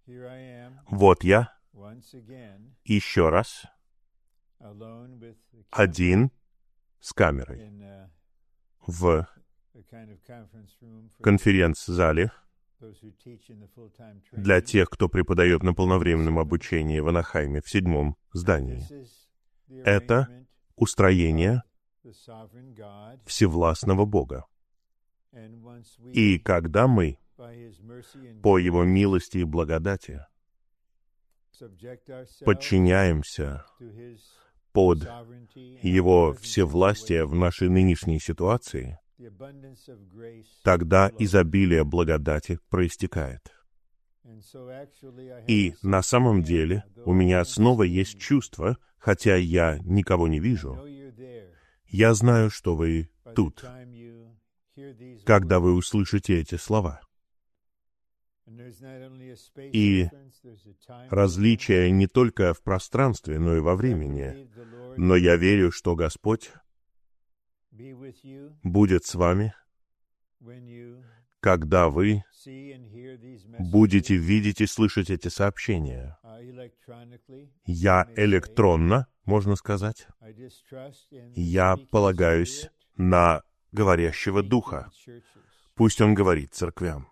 Вот я еще раз один с камерой в конференц-зале для тех, кто преподает на полновременном обучении в Анахайме в 7-м здании. Это устроение всевластного Бога. И когда мы по Его милости и благодати подчиняемся под Его всевластие в нашей нынешней ситуации, тогда изобилие благодати проистекает. И на самом деле у меня снова есть чувство, хотя я никого не вижу, я знаю, что вы тут, когда вы услышите эти слова. И различие не только в пространстве, но и во времени. Но я верю, что Господь будет с вами, когда вы будете видеть и слышать эти сообщения. Я электронно, можно сказать, я полагаюсь на говорящего Духа. Пусть Он говорит церквям.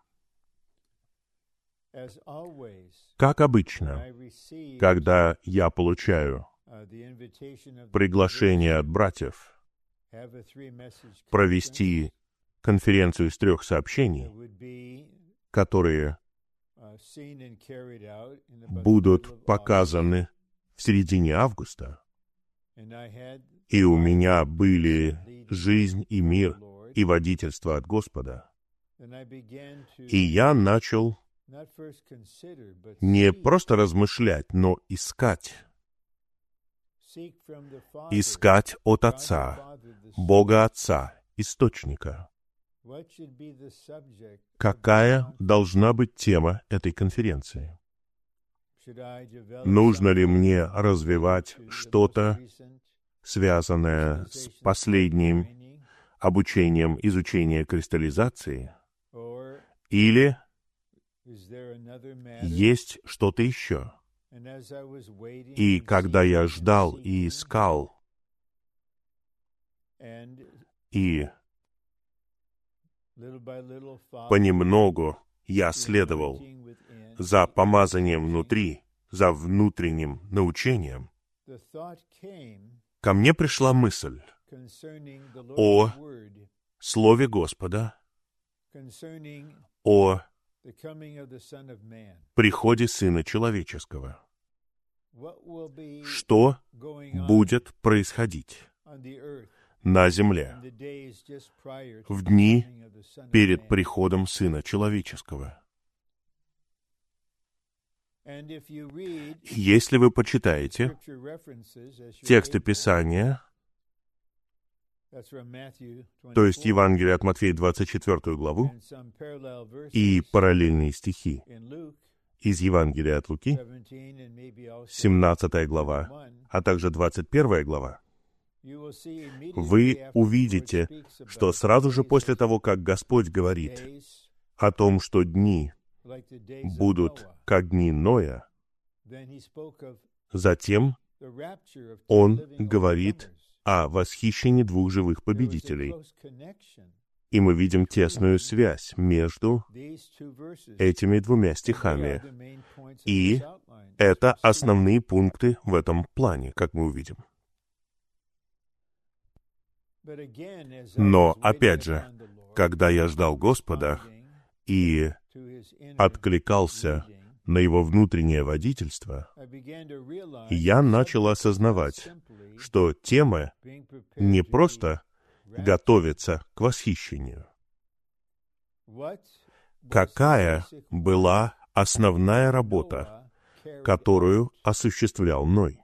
Как обычно, когда я получаю приглашение от братьев провести конференцию из 3 сообщений, которые будут показаны в середине августа, и у меня были жизнь и мир и водительство от Господа, и я начал не просто размышлять, но искать. Искать от Отца, Бога Отца, Источника. Какая должна быть тема этой конференции? Нужно ли мне развивать что-то, связанное с последним обучением изучения кристаллизации? Или есть что-то еще? И когда я ждал и искал, и понемногу я следовал за помазанием внутри, за внутренним научением, ко мне пришла мысль о Слове Господа, о приходе Сына Человеческого. Что будет происходить на земле в дни перед приходом Сына Человеческого? Если вы почитаете тексты Писания, то есть Евангелие от Матфея 24 главу и параллельные стихи из Евангелия от Луки, 17 глава, а также 21 глава, вы увидите, что сразу же после того, как Господь говорит о том, что дни будут как дни Ноя, затем Он говорит о восхищении 2 живых победителей. И мы видим тесную связь между этими 2 стихами. И это основные пункты в этом плане, как мы увидим. Но, опять же, когда я ждал Господа и откликался на Его внутреннее водительство, я начал осознавать, что тема не просто готовится к восхищению. Какая была основная работа, которую осуществлял Ной?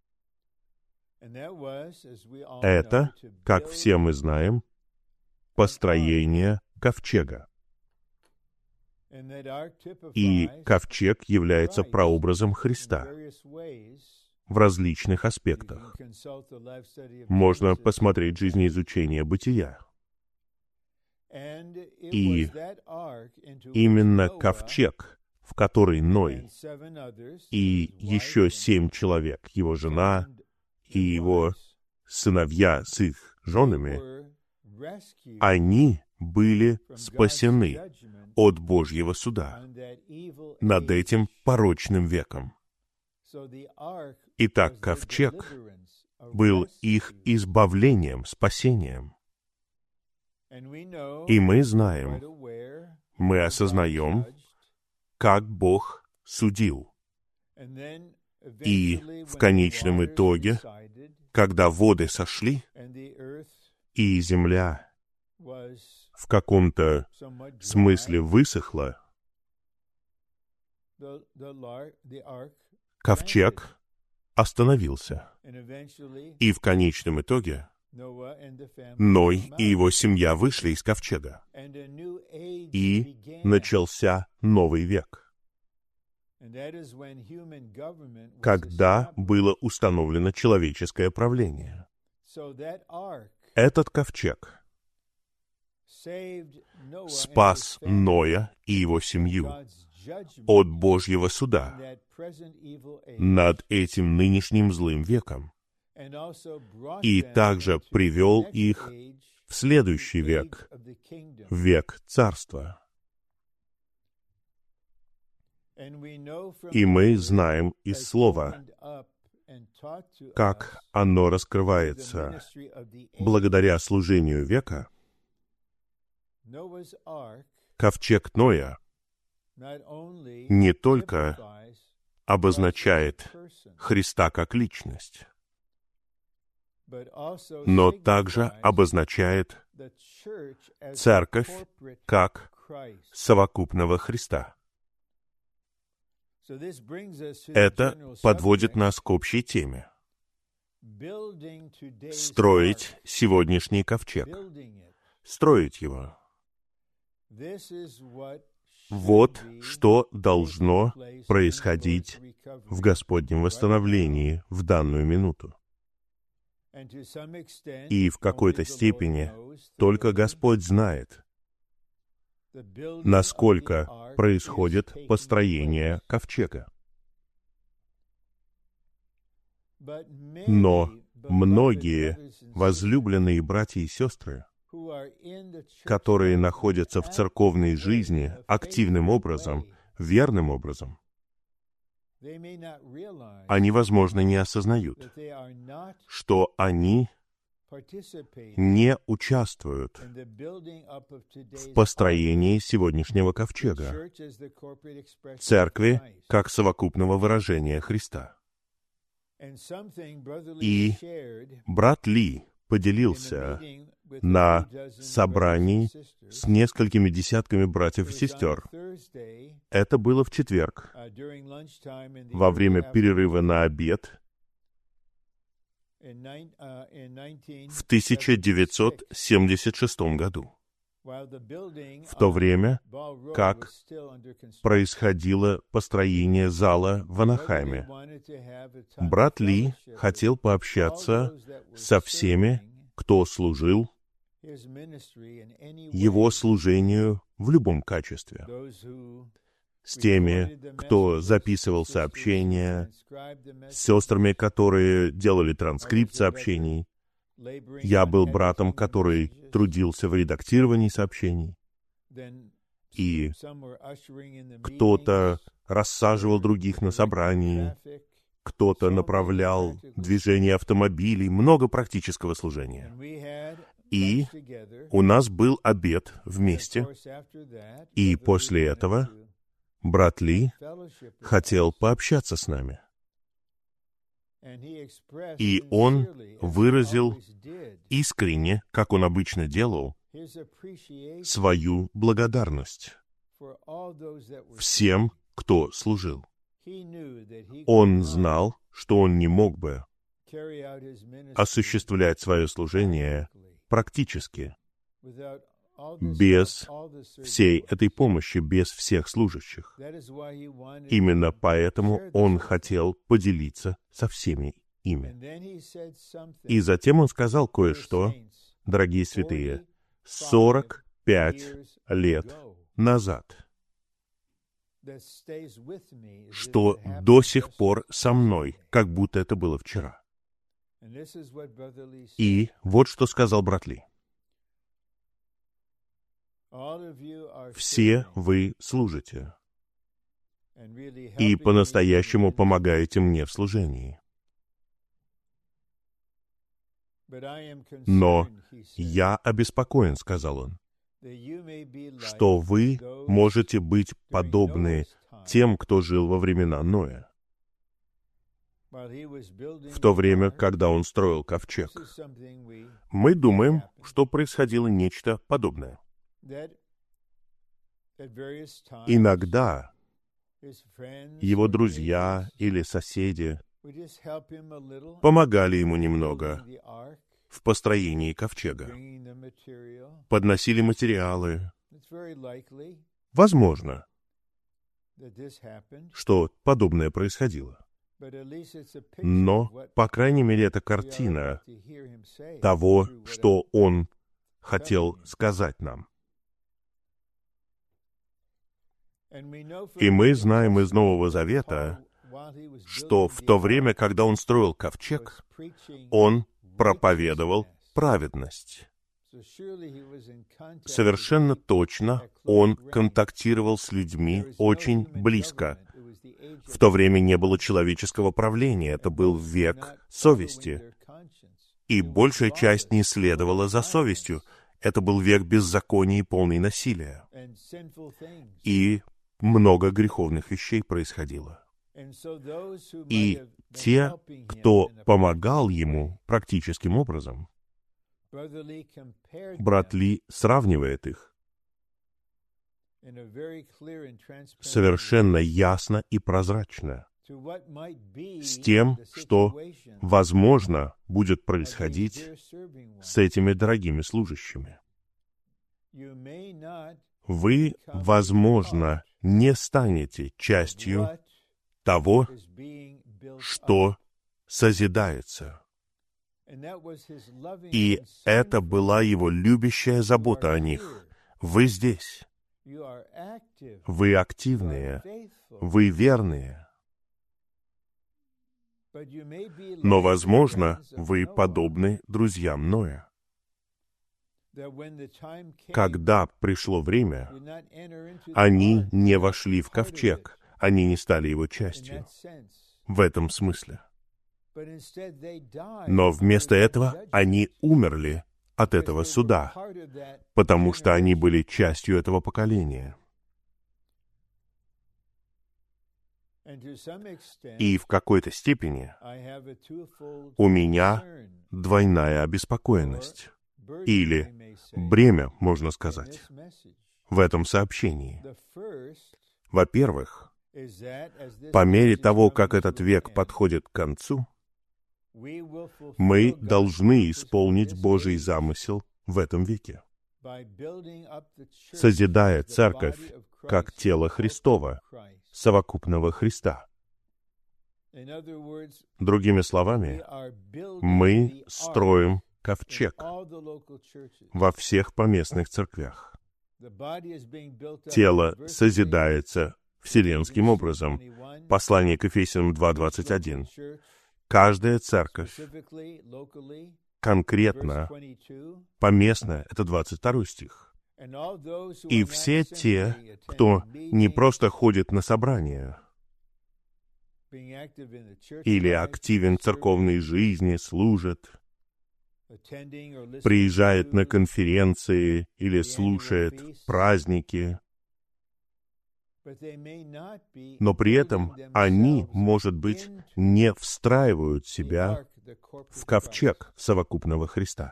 Это, как все мы знаем, построение ковчега. И ковчег является прообразом Христа в различных аспектах. Можно посмотреть жизнеизучение бытия. И именно ковчег в которой Ной и еще 7 человек, его жена и его сыновья с их женами, они были спасены от Божьего суда над этим порочным веком. Итак, ковчег был их избавлением, спасением. И мы знаем, мы осознаем, как Бог судил. И в конечном итоге, когда воды сошли, и земля в каком-то смысле высохла, ковчег остановился. И в конечном итоге Ной и его семья вышли из ковчега. И начался новый век, когда было установлено человеческое правление. Этот ковчег спас Ноя и его семью от Божьего суда над этим нынешним злым веком, и также привел их в следующий век, век Царства. И мы знаем из Слова, как оно раскрывается благодаря служению века. Ковчег Ноя не только обозначает Христа как личность, но также обозначает Церковь как совокупного Христа. Это подводит нас к общей теме. Строить сегодняшний ковчег. Строить его. Вот что должно происходить в Господнем восстановлении в данную минуту. И в какой-то степени только Господь знает, насколько происходит построение ковчега. Но многие возлюбленные братья и сестры, которые находятся в церковной жизни активным образом, верным образом, они, возможно, не осознают, что они не участвуют в построении сегодняшнего ковчега, церкви как совокупного выражения Христа. И брат Ли поделился на собрании с несколькими десятками братьев и сестер. Это было в четверг, во время перерыва на обед в 1976 году, в то время, как происходило построение зала в Анахайме. Брат Ли хотел пообщаться со всеми, кто служил его служению в любом качестве. С теми, кто записывал сообщения, с сестрами, которые делали транскрипт сообщений. Я был братом, который трудился в редактировании сообщений. И кто-то рассаживал других на собрании, кто-то направлял движение автомобилей, много практического служения. И у нас был обед вместе, и после этого брат Ли хотел пообщаться с нами. И он выразил искренне, как он обычно делал, свою благодарность всем, кто служил. Он знал, что он не мог бы осуществлять свое служение практически, без всей этой помощи, без всех служащих. Именно поэтому он хотел поделиться со всеми ими. И затем он сказал кое-что, дорогие святые, 45 лет назад. что до сих пор со мной, как будто это было вчера. И вот что сказал брат Ли. Все вы служите и по-настоящему помогаете мне в служении. Но я обеспокоен, сказал он, что вы можете быть подобны тем, кто жил во времена Ноя, в то время, когда он строил ковчег. Мы думаем, что происходило нечто подобное. Иногда его друзья или соседи помогали ему немного в построении ковчега, подносили материалы. Возможно, что подобное происходило. Но, по крайней мере, это картина того, что он хотел сказать нам. И мы знаем из Нового Завета, что в то время, когда он строил ковчег, он проповедовал праведность. Совершенно точно он контактировал с людьми очень близко. В то время не было человеческого правления, это был век совести. И большая часть не следовала за совестью. Это был век беззакония и полный насилия. И много греховных вещей происходило. И те, кто помогал ему практическим образом, брат Ли сравнивает их совершенно ясно и прозрачно с тем, что, возможно, будет происходить с этими дорогими служащими. Вы, возможно, не станете частью того, что созидается. И это была его любящая забота о них. Вы здесь. Вы активные. Вы верные. Но, возможно, вы подобны друзьям Ноя. Когда пришло время, они не вошли в ковчег, они не стали его частью. В этом смысле. Но вместо этого они умерли от этого суда, потому что они были частью этого поколения. И в какой-то степени у меня двойная обеспокоенность, или бремя, можно сказать, в этом сообщении. Во-первых, по мере того, как этот век подходит к концу, мы должны исполнить Божий замысел в этом веке, созидая церковь как тело Христова, совокупного Христа. Другими словами, мы строим ковчег во всех поместных церквях. Тело созидается вселенским образом. Послание к Ефесянам 2:21. Каждая церковь конкретно, поместная, это 22 стих. И все те, кто не просто ходит на собрания или активен в церковной жизни, служит, приезжает на конференции или слушает праздники, но при этом они, может быть, не встраивают себя в ковчег совокупного Христа.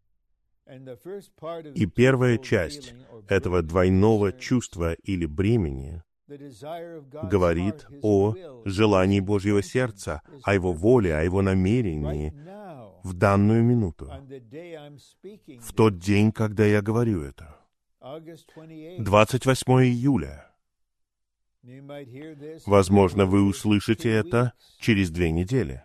И первая часть этого двойного чувства или бремени говорит о желании Божьего сердца, о Его воле, о Его намерении в данную минуту, в тот день, когда я говорю это. 28 июля. Возможно, вы услышите это через 2 недели.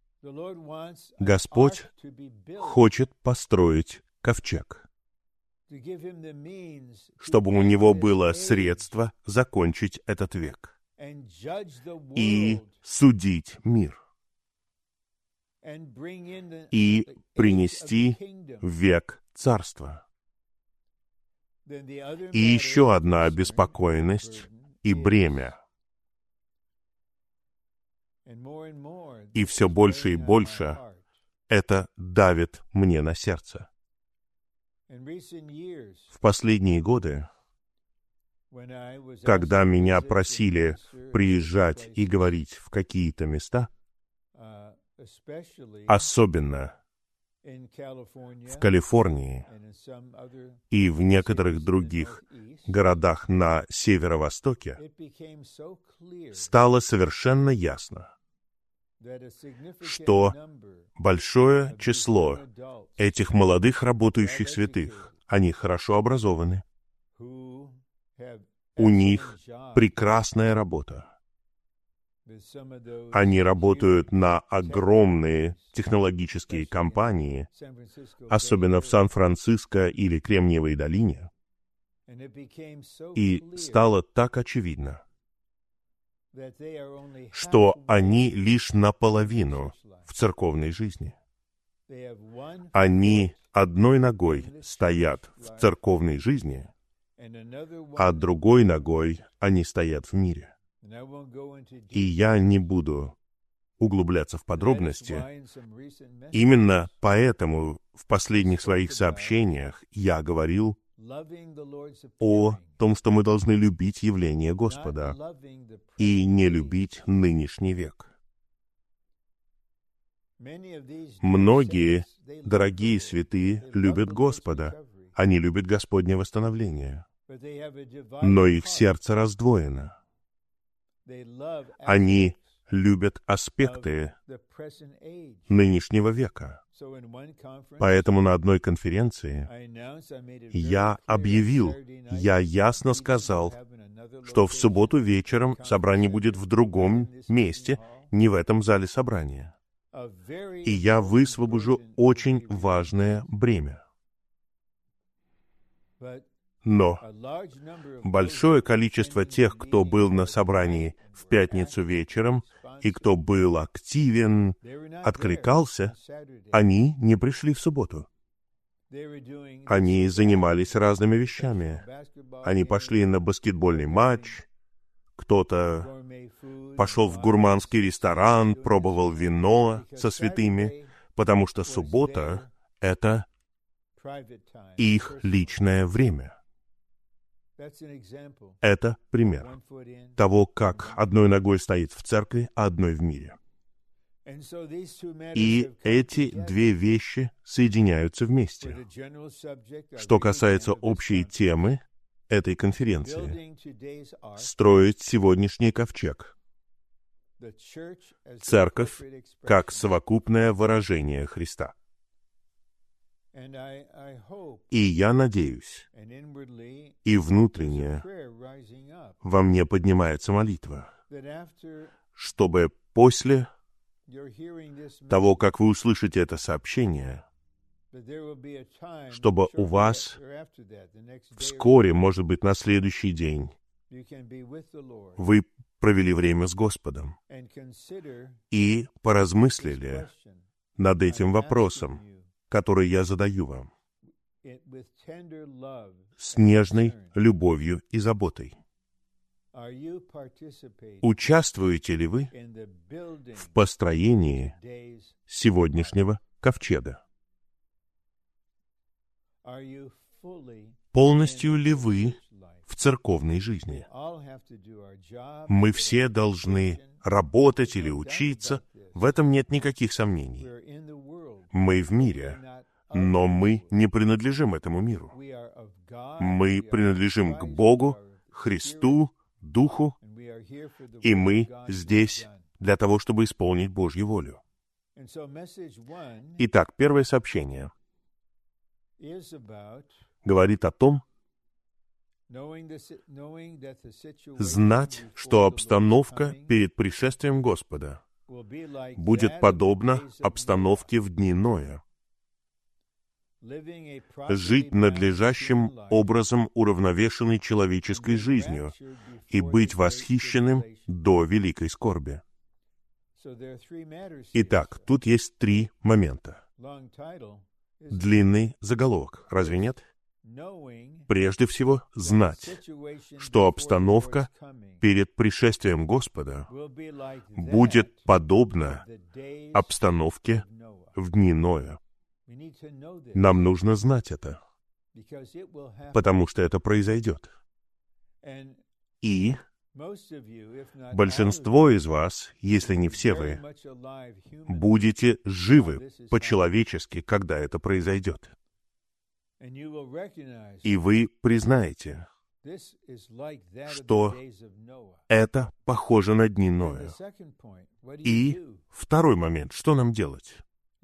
Господь хочет построить ковчег чтобы у него было средство закончить этот век и судить мир, и принести век царства. И еще одна обеспокоенность и бремя. И все больше и больше это давит мне на сердце. В последние годы, когда меня просили приезжать и говорить в какие-то места, особенно в Калифорнии и в некоторых других городах на северо-востоке, стало совершенно ясно, что большое число этих молодых работающих святых, они хорошо образованы, у них прекрасная работа. Они работают на огромные технологические компании, особенно в Сан-Франциско или Кремниевой долине. И стало так очевидно, что они лишь наполовину в церковной жизни. Они одной ногой стоят в церковной жизни, а другой ногой они стоят в мире. И я не буду углубляться в подробности. Именно поэтому в последних своих сообщениях я говорил о том, что мы должны любить явление Господа и не любить нынешний век. Многие дорогие святые любят Господа, они любят Господне восстановление, но их сердце раздвоено. Они любят аспекты нынешнего века. Поэтому на одной конференции я объявил, я ясно сказал, что в субботу вечером собрание будет в другом месте, не в этом зале собрания. И я высвобожу очень важное бремя. Но большое количество тех, кто был на собрании в пятницу вечером и кто был активен, откликался, они не пришли в субботу. Они занимались разными вещами. Они пошли на баскетбольный матч, кто-то пошел в гурманский ресторан, пробовал вино со святыми, потому что суббота — это их личное время. Это пример того, как одной ногой стоит в церкви, а одной в мире. И эти две вещи соединяются вместе. Что касается общей темы этой конференции, строить сегодняшний ковчег. Церковь как совокупное выражение Христа. И я надеюсь, и внутренне во мне поднимается молитва, чтобы после того, как вы услышите это сообщение, чтобы у вас вскоре, может быть, на следующий день, вы провели время с Господом и поразмыслили над этим вопросом, который я задаю вам, с нежной любовью и заботой. Участвуете ли вы в построении сегодняшнего ковчега? Полностью ли вы в церковной жизни? Мы все должны работать или учиться, в этом нет никаких сомнений. Мы в мире, но мы не принадлежим этому миру. Мы принадлежим к Богу, Христу, Духу, и мы здесь для того, чтобы исполнить Божью волю. Итак, первое сообщение говорит о том, знать, что обстановка перед пришествием Господа будет подобна обстановке в дни Ноя. жить надлежащим образом уравновешенной человеческой жизнью и быть восхищенным до великой скорби. Итак, тут есть 3 момента. Длинный заголовок, разве нет? Прежде всего, знать, что обстановка перед пришествием Господа будет подобна обстановке в дни Ноя. Нам нужно знать это, потому что это произойдет. И большинство из вас, если не все вы, будете живы по-человечески, когда это произойдет. И вы признаете, что это похоже на дни Ноя. И второй момент, что нам делать?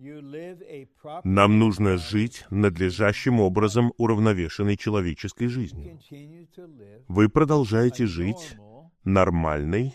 Нам нужно жить надлежащим образом уравновешенной человеческой жизнью. Вы продолжаете жить нормальной,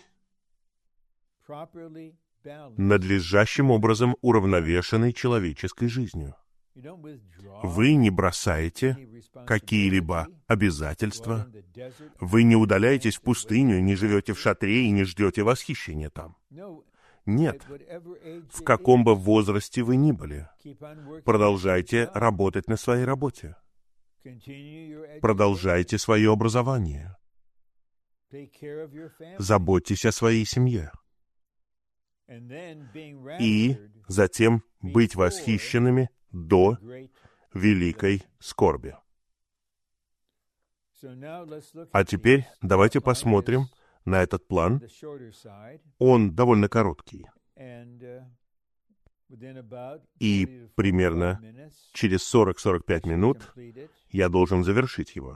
надлежащим образом уравновешенной человеческой жизнью. Вы не бросаете какие-либо обязательства, вы не удаляетесь в пустыню, не живете в шатре и не ждете восхищения там. Нет. В каком бы возрасте вы ни были, продолжайте работать на своей работе. Продолжайте свое образование. Заботьтесь о своей семье. И затем быть восхищенными до великой скорби. А теперь давайте посмотрим на этот план. Он довольно короткий. И примерно через 40-45 минут я должен завершить его.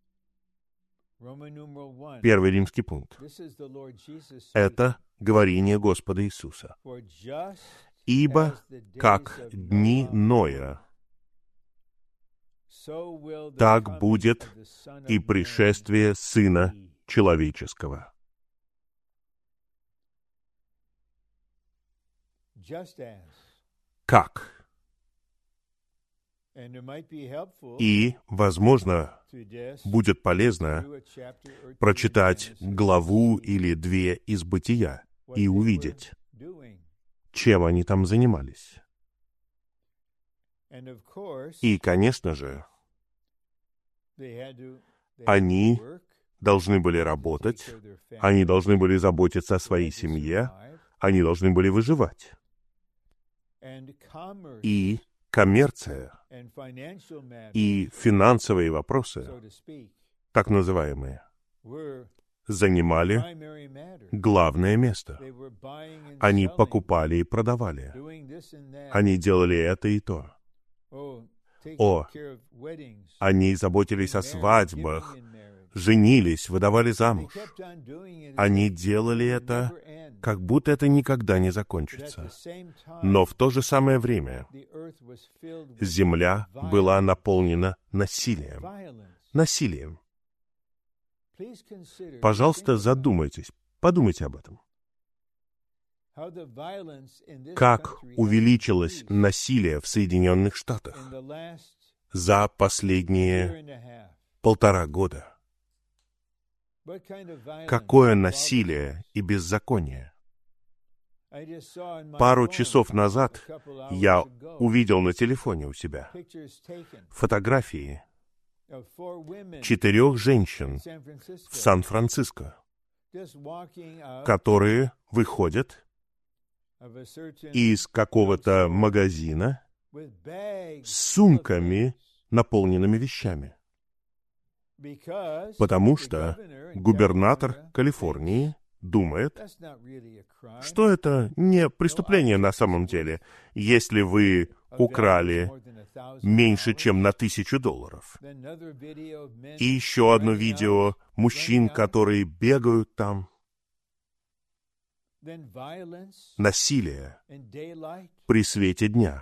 Первый римский пункт. Это говорение Господа Иисуса. «Ибо как дни Ноя, так будет и пришествие Сына Человеческого». Как? И, возможно, будет полезно прочитать главу или 2 из Бытия и увидеть, чем они там занимались. И, конечно же, они должны были работать, они должны были заботиться о своей семье, они должны были выживать. И коммерция, и финансовые вопросы, так называемые, занимали главное место. Они покупали и продавали. Они делали это и то. Они заботились о свадьбах, женились, выдавали замуж. Они делали это, как будто это никогда не закончится. Но в то же самое время земля была наполнена насилием. Насилием. Пожалуйста, задумайтесь, подумайте об этом. Как увеличилось насилие в Соединенных Штатах за последние 1,5 года? Какое насилие и беззаконие! Пару часов назад я увидел на телефоне у себя фотографии 4 женщин в Сан-Франциско, которые выходят из какого-то магазина с сумками, наполненными вещами. Потому что губернатор Калифорнии думает, что это не преступление на самом деле, если вы украли меньше, чем на $1000. И еще одно видео мужчин, которые бегают там. Насилие при свете дня.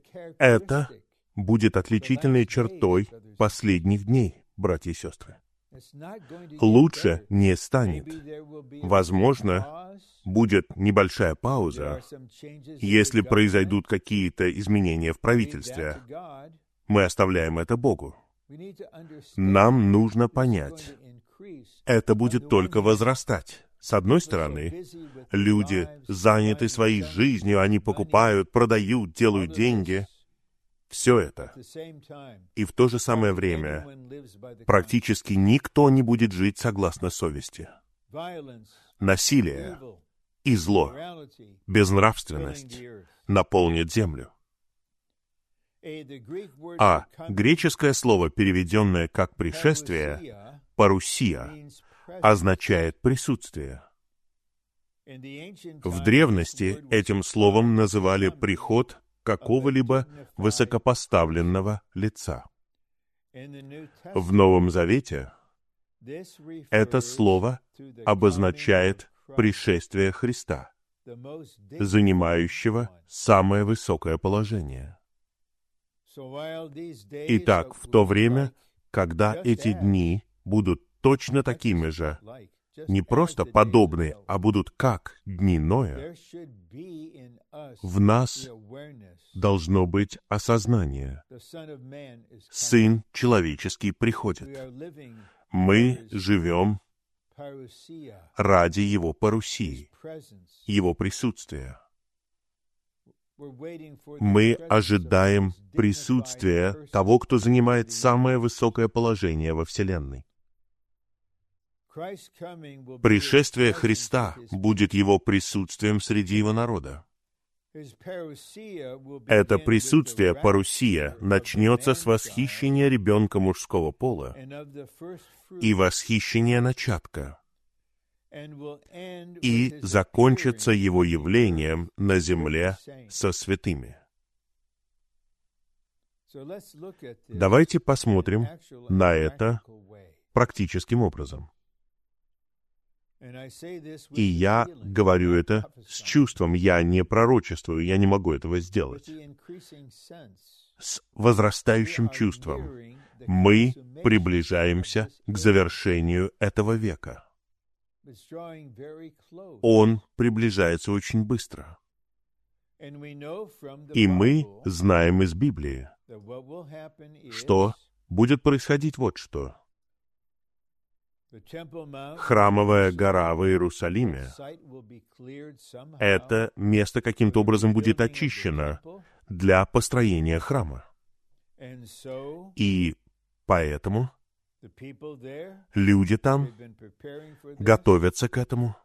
Это будет отличительной чертой последних дней, братья и сестры. Лучше не станет. Возможно, будет небольшая пауза, если произойдут какие-то изменения в правительстве. Мы оставляем это Богу. Нам нужно понять, это будет только возрастать. С одной стороны, люди заняты своей жизнью, они покупают, продают, делают деньги. Все это. И в то же самое время практически никто не будет жить согласно совести. Насилие и зло, безнравственность наполнит землю. А греческое слово, переведенное как «пришествие», «парусия», означает «присутствие». В древности этим словом называли приход какого-либо высокопоставленного лица. В Новом Завете это слово обозначает пришествие Христа, занимающего самое высокое положение. Итак, в то время, когда эти дни будут точно такими же, не просто подобны, а будут как дни Ноя, в нас должно быть осознание. Сын человеческий приходит. Мы живем ради Его парусии, Его присутствия. Мы ожидаем присутствия того, кто занимает самое высокое положение во Вселенной. Пришествие Христа будет Его присутствием среди Его народа. Это присутствие, парусия, начнется с восхищения ребенка мужского пола и восхищения начатка, и закончится Его явлением на земле со святыми. Давайте посмотрим на это практическим образом. И я говорю это с чувством, я не пророчествую, я не могу этого сделать. С возрастающим чувством мы приближаемся к завершению этого века. Он приближается очень быстро. И мы знаем из Библии, что будет происходить вот что. Храмовая гора в Иерусалиме, это место каким-то образом будет очищено для построения храма. И поэтому люди там готовятся к этому.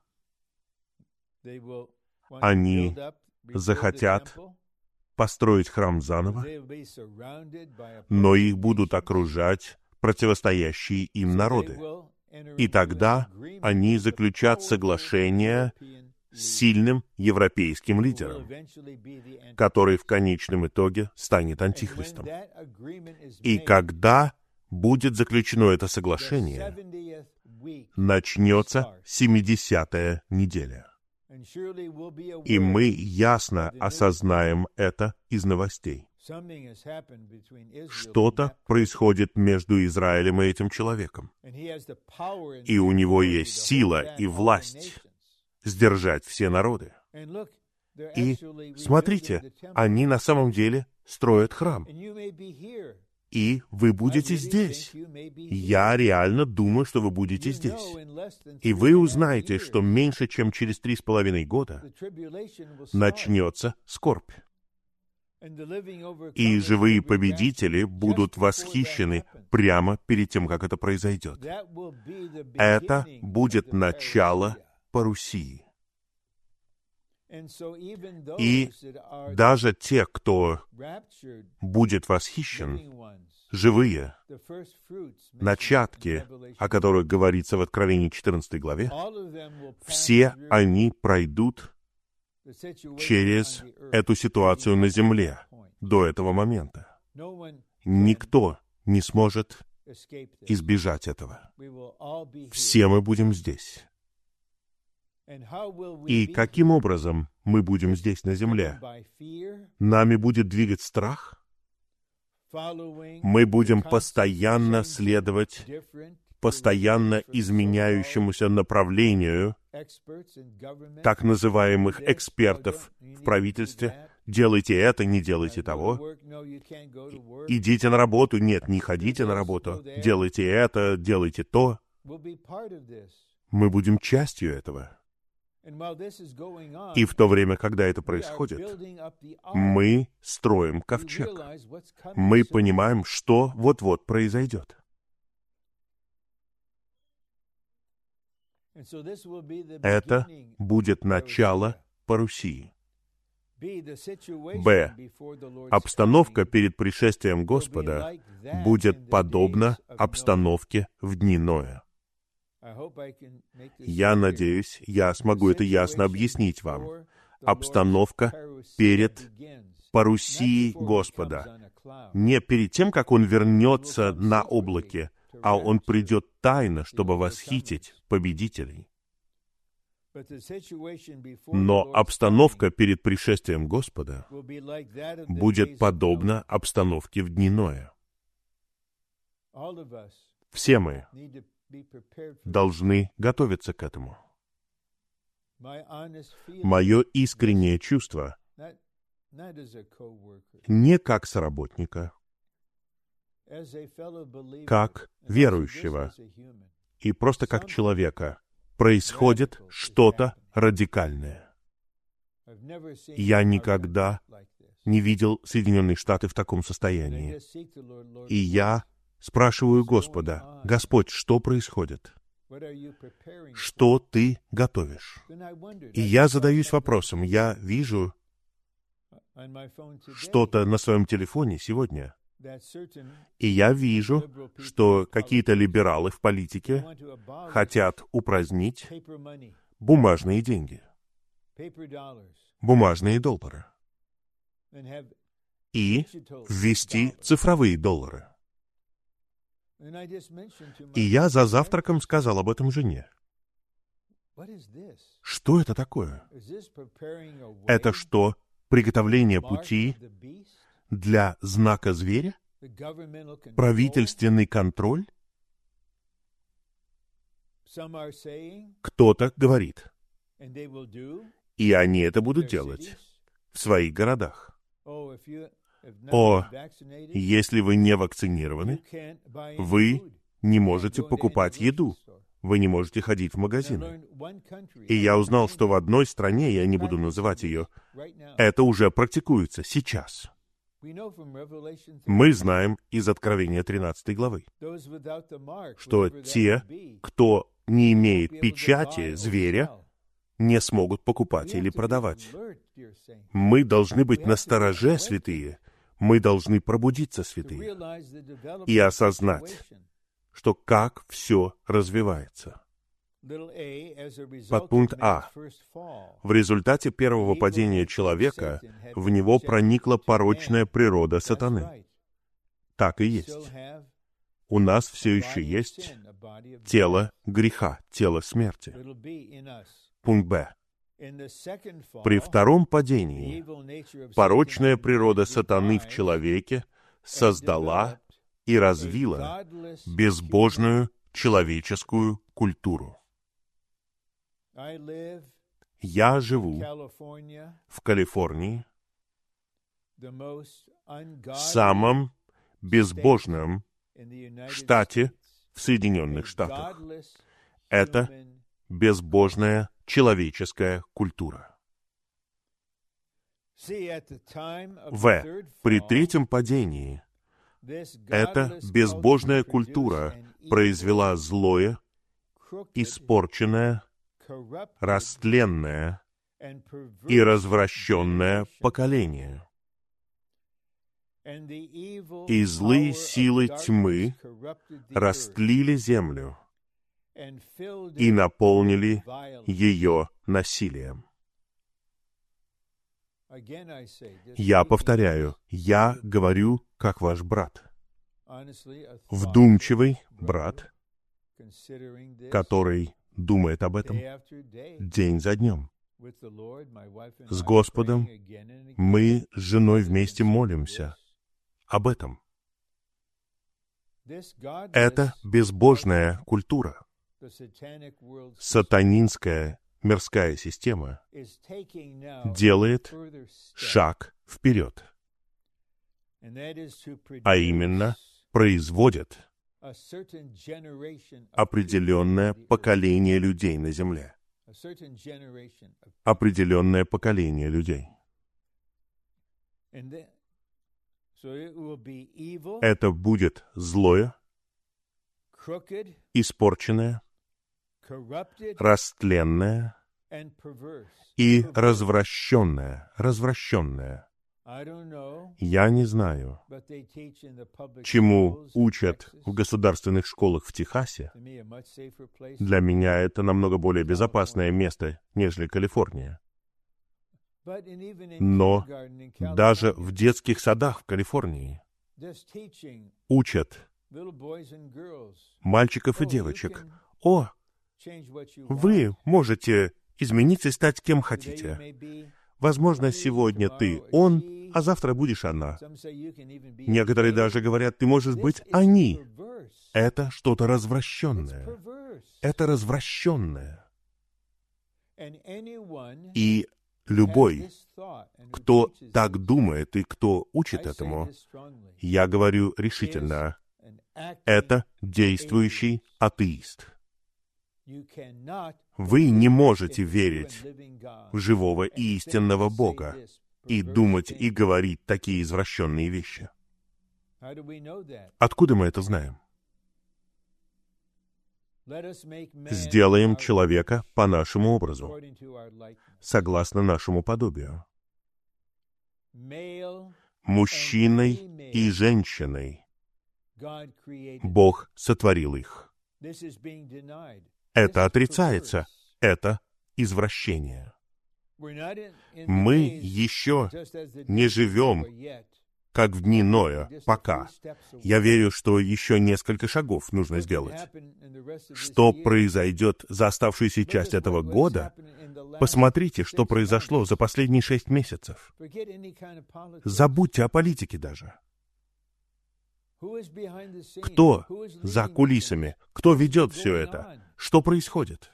Они захотят построить храм заново, но их будут окружать противостоящие им народы. И тогда они заключат соглашение с сильным европейским лидером, который в конечном итоге станет антихристом. И когда будет заключено это соглашение, начнется 70-я неделя. И мы ясно осознаем это из новостей. Что-то происходит между Израилем и этим человеком. И у него есть сила и власть сдержать все народы. И смотрите, они на самом деле строят храм. И вы будете здесь. Я реально думаю, что вы будете здесь. И вы узнаете, что меньше, чем через 3,5 года начнется скорбь. И живые победители будут восхищены прямо перед тем, как это произойдет. Это будет начало парусии. И даже те, кто будет восхищен, живые, начатки, о которых говорится в Откровении 14 главе, все они пройдут через эту ситуацию на земле до этого момента. Никто не сможет избежать этого. Все мы будем здесь. И каким образом мы будем здесь на земле? Нами будет двигать страх? Мы будем постоянно следовать постоянно изменяющемуся направлению так называемых экспертов в правительстве. Делайте это, не делайте того. Идите на работу, нет, не ходите на работу. Делайте это, делайте то. Мы будем частью этого. И в то время, когда это происходит, мы строим ковчег. Мы понимаем, что вот-вот произойдет. Это будет начало парусии. Б. Обстановка перед пришествием Господа будет подобна обстановке в дни Ноя. Я надеюсь, я смогу это ясно объяснить вам. Обстановка перед парусией Господа. Не перед тем, как Он вернется на облаке, а Он придет тайно, чтобы восхитить победителей. Но обстановка перед пришествием Господа будет подобна обстановке в дни Ноя. Все мы должны готовиться к этому. Мое искреннее чувство не как соработника, как верующего и просто как человека происходит что-то радикальное. Я никогда не видел Соединенные Штаты в таком состоянии. И я спрашиваю Господа: Господь, что происходит? Что Ты готовишь? И я задаюсь вопросом, я вижу что-то на своем телефоне сегодня, и я вижу, что какие-то либералы в политике хотят упразднить бумажные деньги, бумажные доллары, и ввести цифровые доллары. И я за завтраком сказал об этом жене. Что это такое? Это что, приготовление пути для знака зверя? Правительственный контроль? Кто-то говорит, и они это будут делать в своих городах. О, если вы не вакцинированы, вы не можете покупать еду, вы не можете ходить в магазины. И я узнал, что в одной стране, я не буду называть ее, это уже практикуется сейчас. Мы знаем из Откровения 13 главы, что те, кто не имеет печати зверя, не смогут покупать или продавать. Мы должны быть настороже, святые. Мы должны пробудиться, святые, и осознать, что как все развивается. Подпункт А. В результате первого падения человека в него проникла порочная природа сатаны. Так и есть. У нас все еще есть тело греха, тело смерти. Пункт Б. При втором падении порочная природа сатаны в человеке создала и развила безбожную человеческую культуру. Я живу в Калифорнии, самом безбожном штате в Соединенных Штатах. Это безбожная человеческая культура. В. При третьем падении эта безбожная культура произвела злое, испорченное, растленное и развращенное поколение. И злые силы тьмы растлили землю и наполнили ее насилием. Я повторяю, я говорю, как ваш брат. Вдумчивый брат, который думает об этом день за днем. С Господом мы с женой вместе молимся об этом. Эта безбожная культура, сатанинская мирская система, делает шаг вперед, а именно производит определенное поколение людей на земле. Определенное поколение людей. Это будет злое, испорченное, растленное и развращенное. Я не знаю, чему учат в государственных школах в Техасе. Для меня это намного более безопасное место, нежели Калифорния. Но даже в детских садах в Калифорнии учат мальчиков и девочек: «О, вы можете измениться и стать кем хотите. Возможно, сегодня ты он, а завтра будешь она». Некоторые даже говорят: ты можешь быть они. Это что-то развращенное. Это развращенное. И любой, кто так думает и кто учит этому, я говорю решительно, это действующий атеист. Вы не можете верить в живого и истинного Бога и думать и говорить такие извращенные вещи. Откуда мы это знаем? Сделаем человека по нашему образу, согласно нашему подобию. Мужчиной и женщиной Бог сотворил их. Это отрицается. Это извращение. Мы еще не живем, как в дни Ноя, пока. Я верю, что еще несколько шагов нужно сделать. Что произойдет за оставшуюся часть этого года? Посмотрите, что произошло за последние 6 месяцев. Забудьте о политике даже. Кто за кулисами? Кто ведет все это? Что происходит?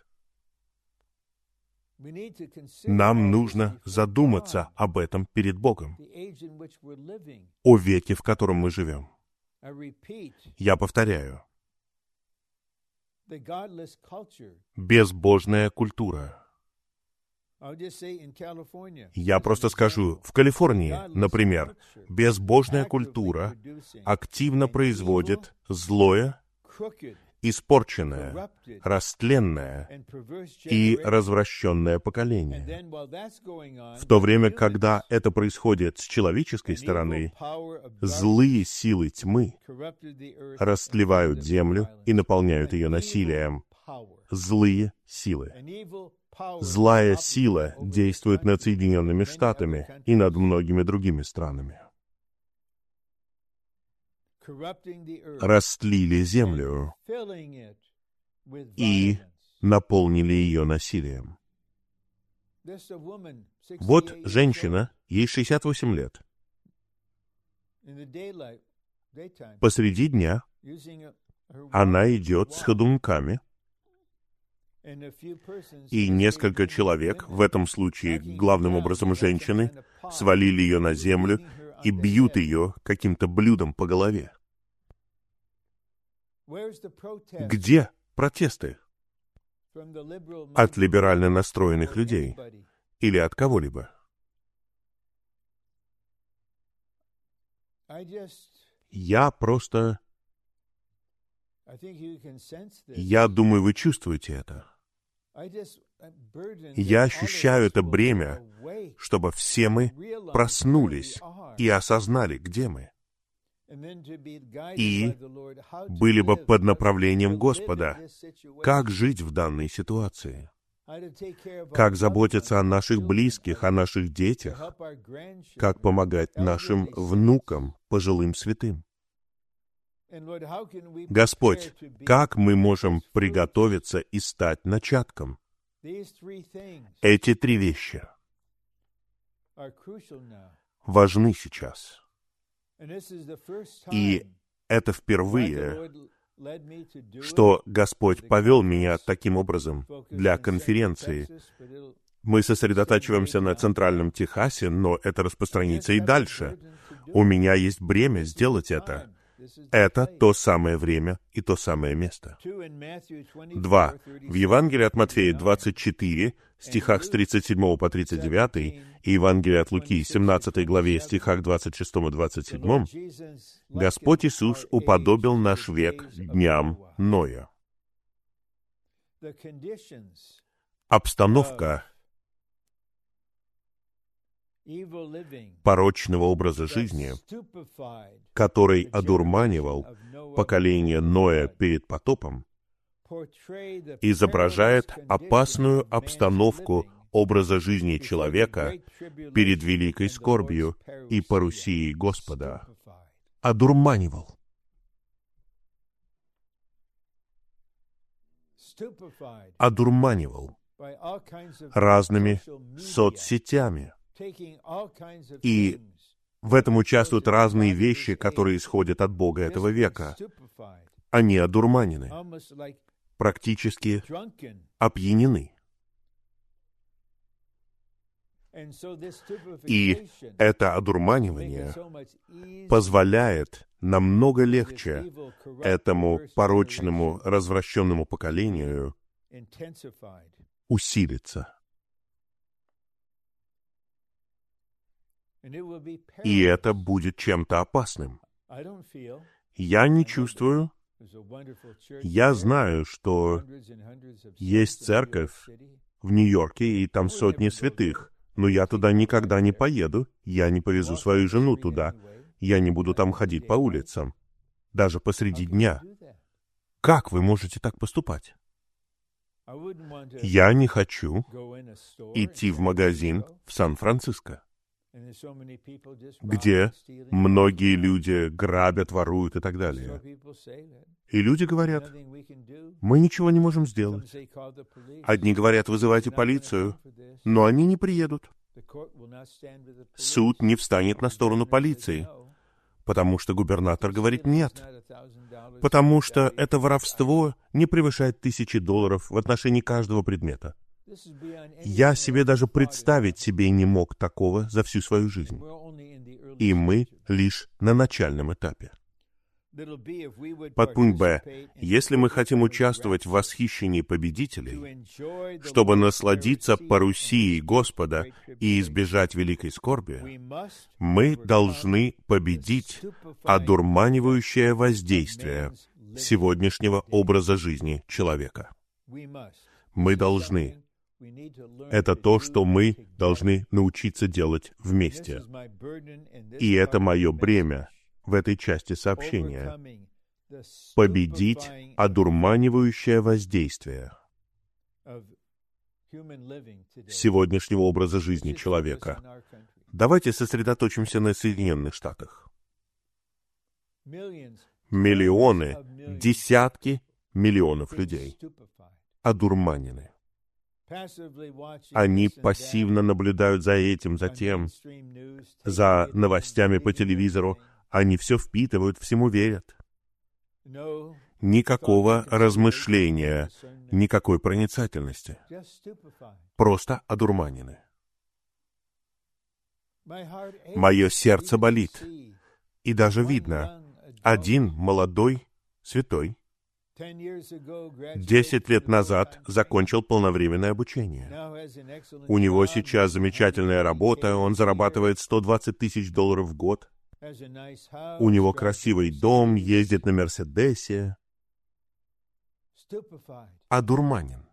Нам нужно задуматься об этом перед Богом, о веке, в котором мы живем. Я повторяю, безбожная культура. Я просто скажу, в Калифорнии, например, безбожная культура активно производит злое, испорченное, растленное и развращенное поколение. В то время, когда это происходит с человеческой стороны, злые силы тьмы растлевают землю и наполняют ее насилием. Злые силы. Злая сила действует над Соединенными Штатами и над многими другими странами. Растлили землю и наполнили ее насилием. Вот женщина, ей 68 лет. Посреди дня она идет с ходунками, и несколько человек, в этом случае главным образом женщины, свалили ее на землю и бьют ее каким-то блюдом по голове. Где протесты? От либерально настроенных людей или от кого-либо? Я думаю, вы чувствуете это. Я ощущаю это бремя, чтобы все мы проснулись и осознали, где мы. И были бы под направлением Господа, как жить в данной ситуации, как заботиться о наших близких, о наших детях, как помогать нашим внукам, пожилым святым. Господь, как мы можем приготовиться и стать начатком? Эти 3 вещи важны сейчас. И Это впервые, что Господь повел меня таким образом для конференции. Мы сосредотачиваемся на Центральном Техасе, но это распространится и дальше. У меня есть бремя сделать это. Это то самое время и то самое место. 2. В Евангелии от Матфея 24, стихах с 37 по 39, и Евангелие от Луки, 17 главе, стихах 26-27, Господь Иисус уподобил наш век дням Ноя. Обстановка порочного образа жизни, который одурманивал поколение Ноя перед потопом, изображает опасную обстановку образа жизни человека перед великой скорбью и парусией Господа. Одурманивал. Одурманивал разными соцсетями. И в этом участвуют разные вещи, которые исходят от Бога этого века. Они одурманены, практически опьянены. И это одурманивание позволяет намного легче этому порочному, развращенному поколению усилиться. И это будет чем-то опасным. Я не чувствую. Я знаю, что есть церковь в Нью-Йорке, и там сотни святых, но я туда никогда не поеду, я не повезу свою жену туда, я не буду там ходить по улицам, даже посреди дня. Как вы можете так поступать? Я не хочу идти в магазин в Сан-Франциско, где многие люди грабят, воруют и так далее. И люди говорят, мы ничего не можем сделать. Одни говорят, вызывайте полицию, но они не приедут. Суд не встанет на сторону полиции, потому что губернатор говорит нет. Потому что это воровство не превышает $1000 в отношении каждого предмета. Я себе даже представить себе не мог такого за всю свою жизнь. И мы лишь на начальном этапе. Подпункт Б. Если мы хотим участвовать в восхищении победителей, чтобы насладиться парусией Господа и избежать великой скорби, мы должны победить одурманивающее воздействие сегодняшнего образа жизни человека. Мы должны. Это то, что мы должны научиться делать вместе. И это мое бремя в этой части сообщения. Победить одурманивающее воздействие сегодняшнего образа жизни человека. Давайте сосредоточимся на Соединенных Штатах. Миллионы, десятки миллионов людей одурманены. Они пассивно наблюдают за этим, за тем, за новостями по телевизору. Они все впитывают, всему верят. Никакого размышления, никакой проницательности. Просто одурманены. Мое сердце болит. И даже видно, один молодой святой 10 лет назад закончил полновременное обучение. У него сейчас замечательная работа, он зарабатывает $120 тысяч в год. У него красивый дом, ездит на Мерседесе. Одурманен.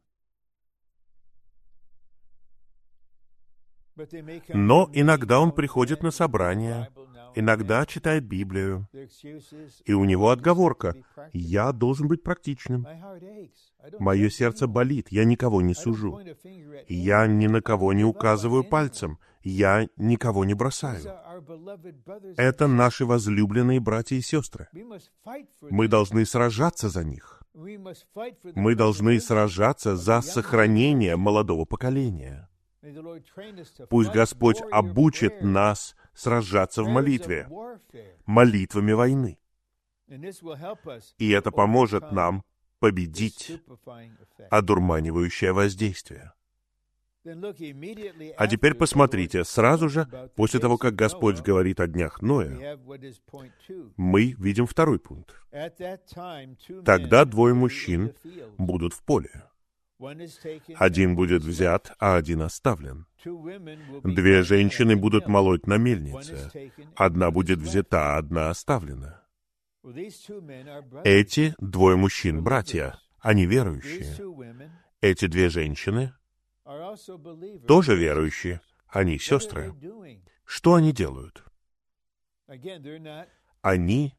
Но иногда он приходит на собрания, иногда читает Библию, и у него отговорка: «Я должен быть практичным. Мое сердце болит, я никого не сужу. Я ни на кого не указываю пальцем, я никого не бросаю. Это наши возлюбленные братья и сестры. Мы должны сражаться за них. Мы должны сражаться за сохранение молодого поколения. Пусть Господь обучит нас сражаться в молитве, молитвами войны. И это поможет нам победить одурманивающее воздействие. А теперь посмотрите, сразу же, после того, как Господь говорит о днях Ноя, мы видим второй пункт. Тогда двое мужчин будут в поле. Один будет взят, а один оставлен. Две женщины будут молоть на мельнице. Одна будет взята, а одна оставлена. Эти двое мужчин — братья, они верующие. Эти две женщины тоже верующие, они сестры. Что они делают? Они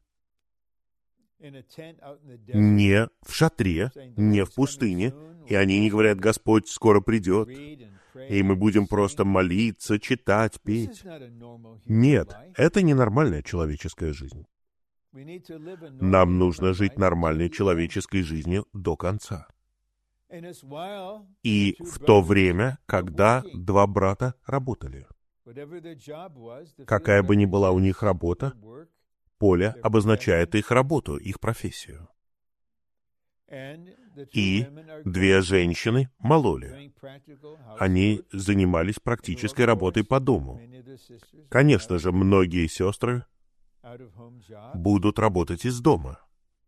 не в шатре, не в пустыне, и они не говорят: «Господь скоро придет, и мы будем просто молиться, читать, петь». Нет, это не нормальная человеческая жизнь. Нам нужно жить нормальной человеческой жизнью до конца. И в то время, когда два брата работали, какая бы ни была у них работа, поле обозначает их работу, их профессию. И две женщины мололи. Они занимались практической работой по дому. Конечно же, многие сестры будут работать из дома.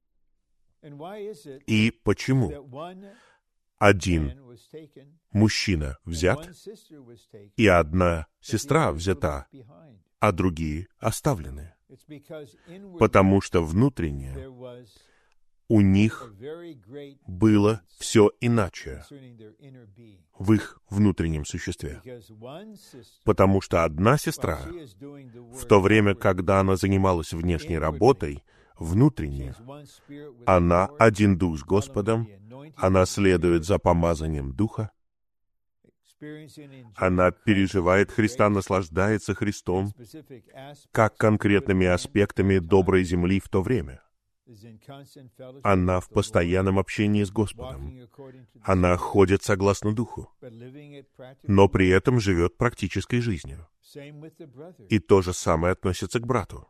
И почему? Один мужчина взят, и одна сестра взята, а другие оставлены. Потому что внутренне у них было все иначе в их внутреннем существе. Потому что одна сестра, в то время, когда она занималась внешней работой, внутренне, она один дух с Господом, она следует за помазанием Духа, она переживает Христа, наслаждается Христом, как конкретными аспектами доброй земли в то время. Она в постоянном общении с Господом. Она ходит согласно Духу, но при этом живет практической жизнью. И то же самое относится к брату.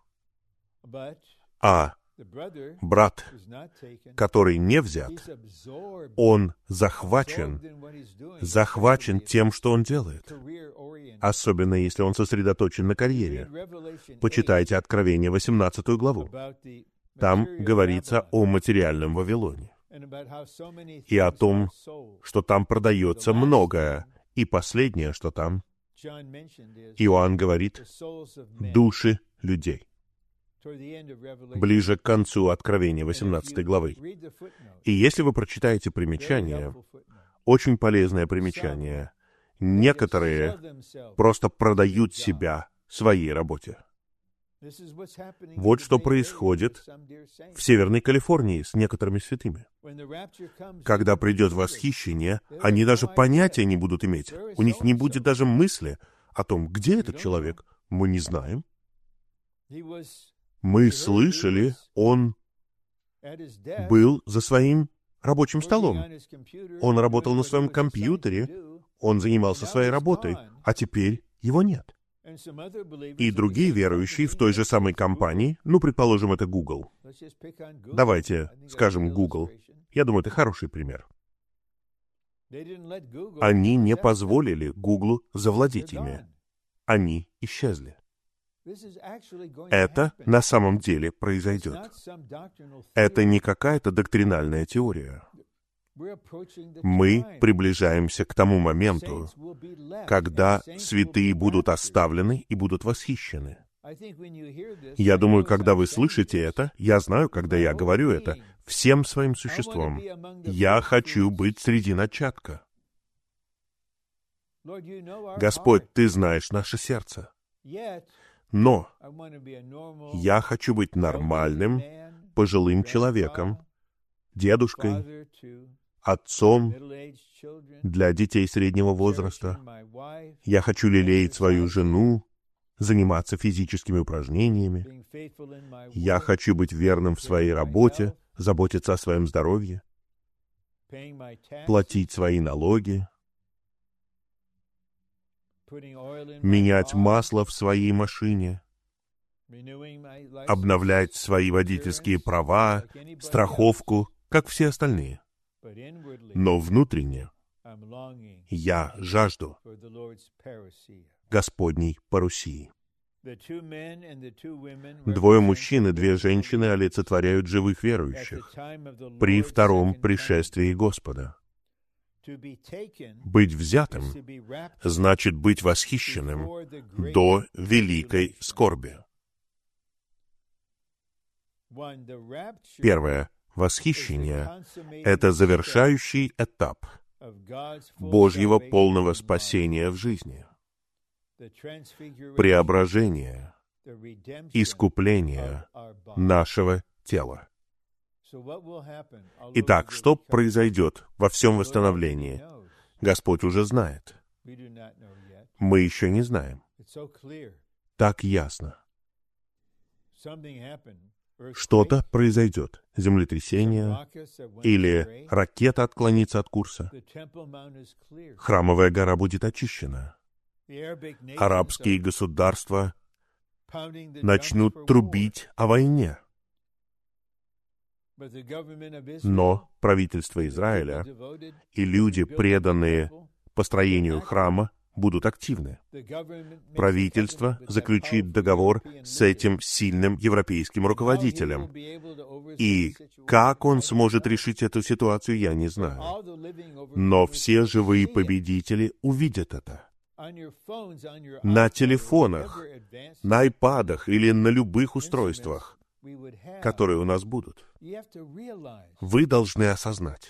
А брат, который не взят, он захвачен тем, что он делает. Особенно, если он сосредоточен на карьере. Почитайте Откровение 18 главу. Там говорится о материальном Вавилоне. И о том, что там продается многое. И последнее, что там, Иоанн говорит, души людей. Ближе к концу Откровения 18 главы. И если вы прочитаете примечание, очень полезное примечание, некоторые просто продают себя своей работе. Вот что происходит в Северной Калифорнии с некоторыми святыми. Когда придет восхищение, они даже понятия не будут иметь. У них не будет даже мысли о том, где этот человек. Мы не знаем. Мы слышали, он был за своим рабочим столом. Он работал на своем компьютере, он занимался своей работой, а теперь его нет. И другие верующие в той же самой компании, предположим, это Google. Давайте скажем Google. Я думаю, это хороший пример. Они не позволили Google завладеть ими. Они исчезли. Это на самом деле произойдет. Это не какая-то доктринальная теория. Мы приближаемся к тому моменту, когда святые будут оставлены и будут восхищены. Я думаю, когда вы слышите это, я знаю, когда я говорю это, всем своим существом, я хочу быть среди начатка. Господь, Ты знаешь наше сердце. Но я хочу быть нормальным, пожилым человеком, дедушкой, отцом для детей среднего возраста. Я хочу лелеять свою жену, заниматься физическими упражнениями. Я хочу быть верным в своей работе, заботиться о своем здоровье, платить свои налоги, менять масло в своей машине, обновлять свои водительские права, страховку, как все остальные. Но внутренне я жажду Господней парусии. Двое мужчин и две женщины олицетворяют живых верующих при втором пришествии Господа. Быть взятым значит быть восхищенным до великой скорби. Первое. Восхищение — это завершающий этап Божьего полного спасения в жизни. Преображение, искупление нашего тела. Итак, что произойдет во всем восстановлении? Господь уже знает. Мы еще не знаем. Так ясно. Что-то произойдет. Землетрясение или ракета отклонится от курса. Храмовая гора будет очищена. Арабские государства начнут трубить о войне. Но правительство Израиля и люди, преданные построению храма, будут активны. Правительство заключит договор с этим сильным европейским руководителем. И как он сможет решить эту ситуацию, я не знаю. Но все живые победители увидят это. На телефонах, на айпадах или на любых устройствах, которые у нас будут. Вы должны осознать,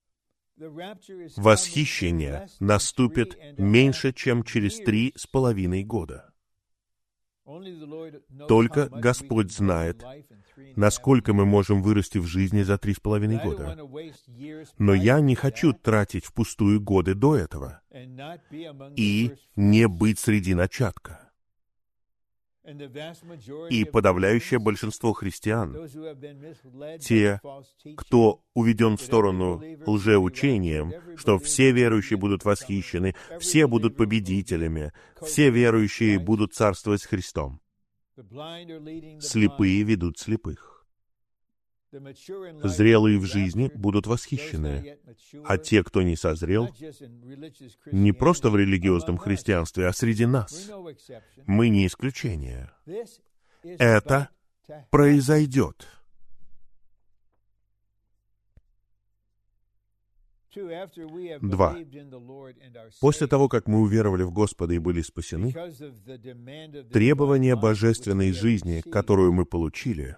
восхищение наступит меньше, чем через 3,5 года. Только Господь знает, насколько мы можем вырасти в жизни за 3,5 года. Но я не хочу тратить впустую годы до этого и не быть среди начатка. И подавляющее большинство христиан, те, кто уведен в сторону лжеучением, что все верующие будут восхищены, все будут победителями, все верующие будут царствовать с Христом. Слепые ведут слепых. Зрелые в жизни будут восхищены, а те, кто не созрел, не просто в религиозном христианстве, а среди нас. Мы не исключение. Это произойдет. 2. После того, как мы уверовали в Господа и были спасены, требования божественной жизни, которую мы получили,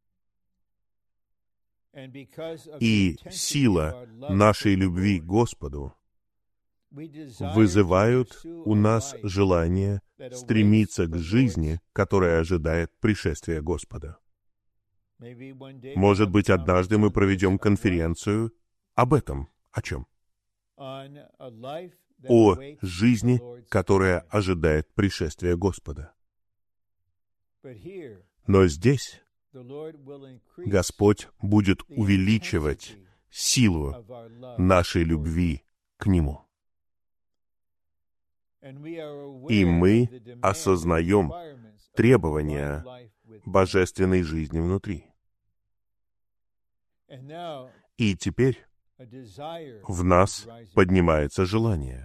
и сила нашей любви к Господу вызывают у нас желание стремиться к жизни, которая ожидает пришествия Господа. Может быть, однажды мы проведем конференцию об этом. О чем? О жизни, которая ожидает пришествия Господа. Но здесь Господь будет увеличивать силу нашей любви к Нему. И мы осознаем требования божественной жизни внутри. И теперь в нас поднимается желание.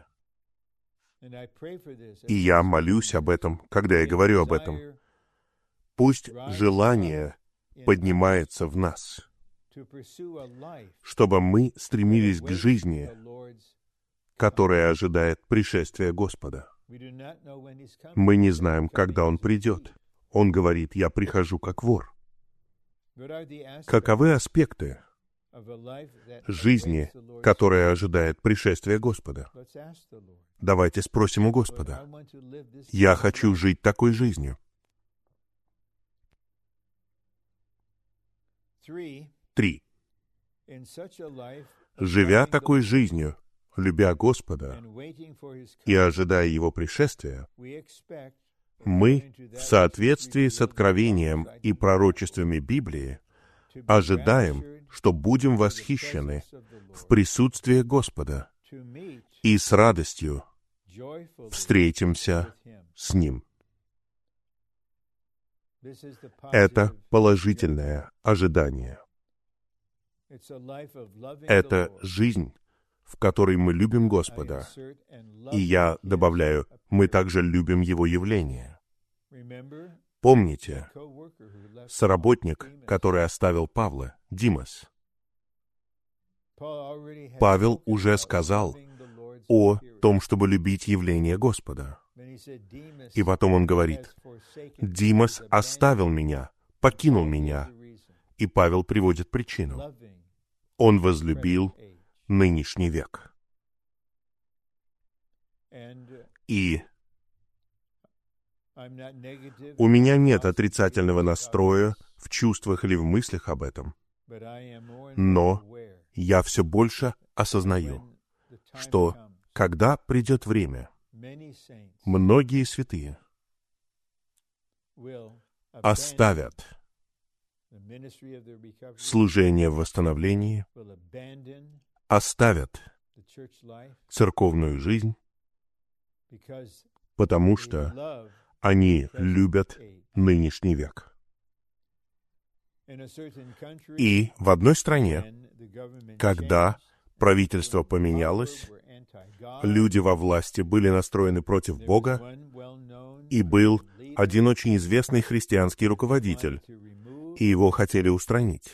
И я молюсь об этом, когда я говорю об этом. Пусть желание поднимается в нас, чтобы мы стремились к жизни, которая ожидает пришествия Господа. Мы не знаем, когда Он придет. Он говорит: «Я прихожу как вор». Каковы аспекты жизни, которая ожидает пришествия Господа? Давайте спросим у Господа. Я хочу жить такой жизнью. 3. Живя такой жизнью, любя Господа и ожидая Его пришествия, мы, в соответствии с откровением и пророчествами Библии, ожидаем, что будем восхищены в присутствии Господа и с радостью встретимся с Ним. Это положительное ожидание. Это жизнь, в которой мы любим Господа. И я добавляю, мы также любим Его явление. Помните, соработник, который оставил Павла, Димас. Павел уже сказал о том, чтобы любить явление Господа. И потом он говорит, «Димас оставил меня, покинул меня». И Павел приводит причину. Он возлюбил нынешний век. И у меня нет отрицательного настроя в чувствах или в мыслях об этом. Но я все больше осознаю, что когда придет время, многие святые оставят служение в восстановлении, оставят церковную жизнь, потому что они любят нынешний век. И в одной стране, когда правительство поменялось, люди во власти были настроены против Бога, и был один очень известный христианский руководитель, и его хотели устранить.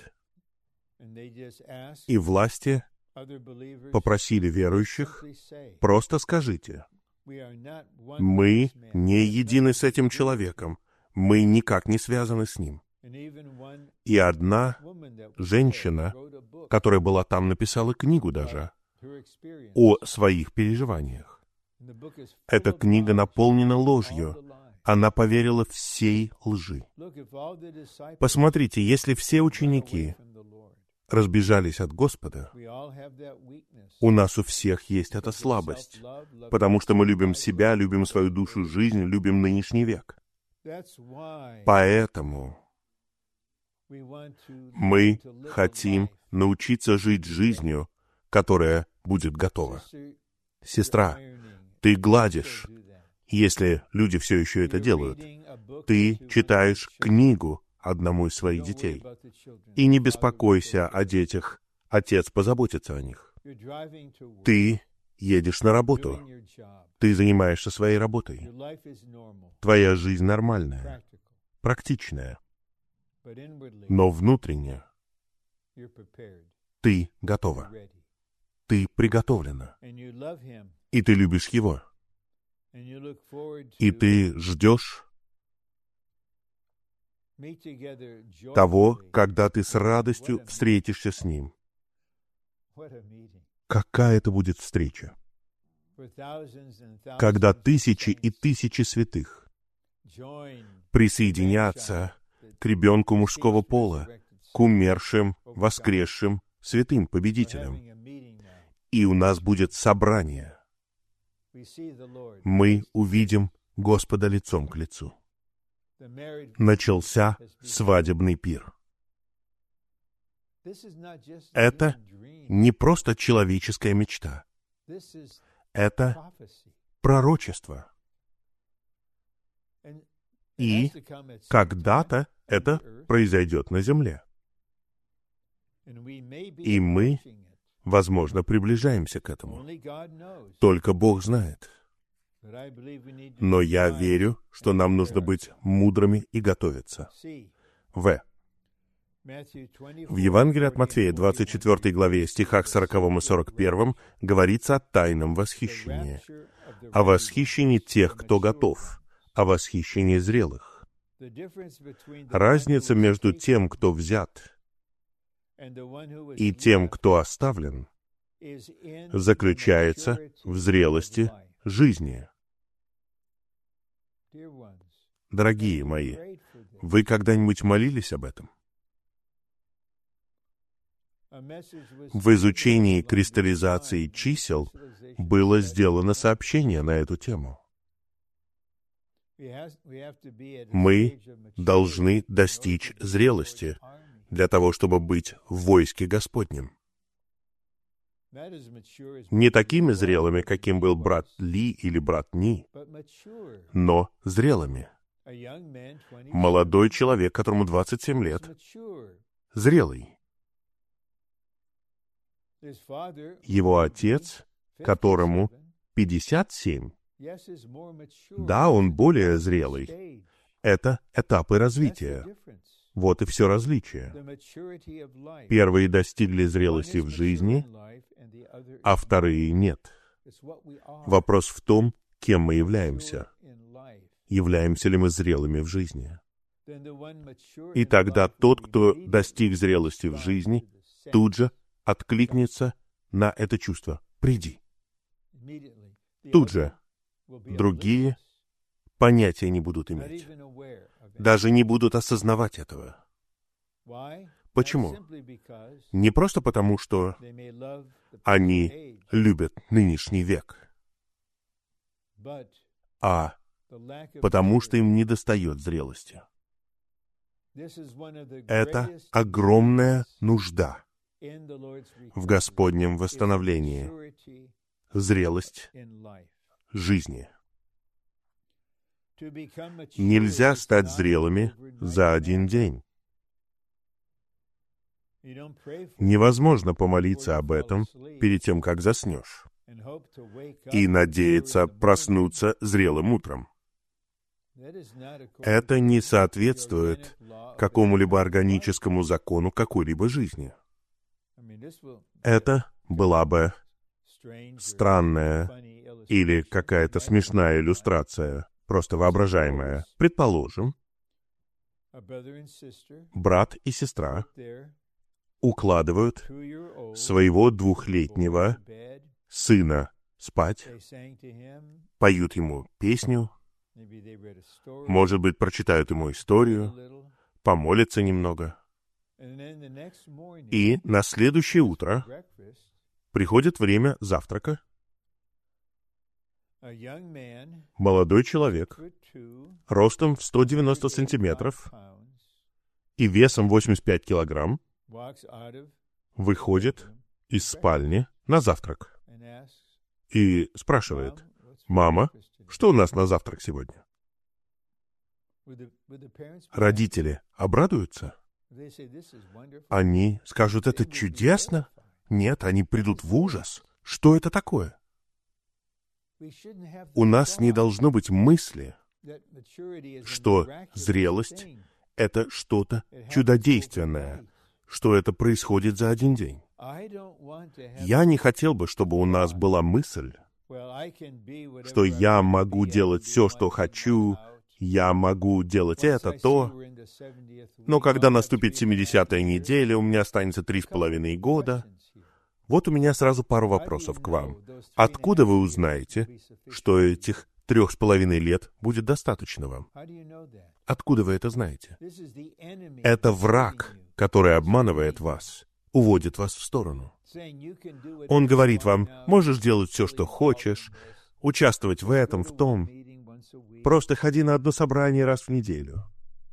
И власти попросили верующих, просто скажите, мы не едины с этим человеком, мы никак не связаны с ним. И одна женщина, которая была там, написала книгу даже о своих переживаниях. Эта книга наполнена ложью. Она поверила всей лжи. Посмотрите, если все ученики разбежались от Господа, у нас у всех есть эта слабость, потому что мы любим себя, любим свою душу, жизнь, любим нынешний век. Поэтому мы хотим научиться жить жизнью, которая будет готова. Сестра, ты гладишь, если люди все еще это делают. Ты читаешь книгу одному из своих детей. И не беспокойся о детях, отец позаботится о них. Ты едешь на работу. Ты занимаешься своей работой. Твоя жизнь нормальная, практичная. Но внутренне ты готова. Ты приготовлена. И ты любишь Его. И ты ждешь того, когда ты с радостью встретишься с Ним. Какая это будет встреча? Когда тысячи и тысячи святых присоединятся к ребенку мужского пола, к умершим, воскресшим, святым победителям. И у нас будет собрание. Мы увидим Господа лицом к лицу. Начался свадебный пир. Это не просто человеческая мечта. Это пророчество. И когда-то это произойдет на земле. И мы, возможно, приближаемся к этому. Только Бог знает. Но я верю, что нам нужно быть мудрыми и готовиться. В Евангелии от Матфея, 24 главе, стихах 40 и 41, говорится о тайном восхищении. О восхищении тех, кто готов. О восхищении зрелых. Разница между тем, кто взят, и тем, кто оставлен, заключается в зрелости жизни. Дорогие мои, вы когда-нибудь молились об этом? В изучении кристаллизации чисел было сделано сообщение на эту тему. Мы должны достичь зрелости для того, чтобы быть в войске Господнем. Не такими зрелыми, каким был брат Ли или брат Ни, но зрелыми. Молодой человек, которому 27 лет, зрелый. Его отец, которому 57, да, он более зрелый. Это этапы развития. Вот и все различие. Первые достигли зрелости в жизни, а вторые нет. Вопрос в том, кем мы являемся. Являемся ли мы зрелыми в жизни? И тогда тот, кто достиг зрелости в жизни, тут же откликнется на это чувство. Приди. Тут же. Другие понятия не будут иметь. Даже не будут осознавать этого. Почему? Не просто потому, что они любят нынешний век, а потому что им недостает зрелости. Это огромная нужда в Господнем восстановлении, зрелость жизни. Нельзя стать зрелыми за один день. Невозможно помолиться об этом перед тем, как заснешь, и надеяться проснуться зрелым утром. Это не соответствует какому-либо органическому закону какой-либо жизни. Это была бы странная или какая-то смешная иллюстрация, просто воображаемая. Предположим, брат и сестра укладывают своего 2-летнего сына спать, поют ему песню, может быть, прочитают ему историю, помолятся немного. И на следующее утро приходит время завтрака. Молодой человек, ростом в 190 сантиметров и весом 85 килограмм, выходит из спальни на завтрак и спрашивает: «Мама, что у нас на завтрак сегодня?» Родители обрадуются? Они скажут: «Это чудесно». Нет, они придут в ужас. Что это такое? У нас не должно быть мысли, что зрелость — это что-то чудодейственное, что это происходит за один день. Я не хотел бы, чтобы у нас была мысль, что я могу делать все, что хочу, я могу делать это, то, но когда наступит 70-я неделя, у меня останется 3,5 года. Вот у меня сразу пару вопросов к вам. Откуда вы узнаете, что этих 3,5 лет будет достаточно вам? Откуда вы это знаете? Это враг, который обманывает вас, уводит вас в сторону. Он говорит вам: можешь делать все, что хочешь, участвовать в этом, в том. Просто ходи на одно собрание раз в неделю.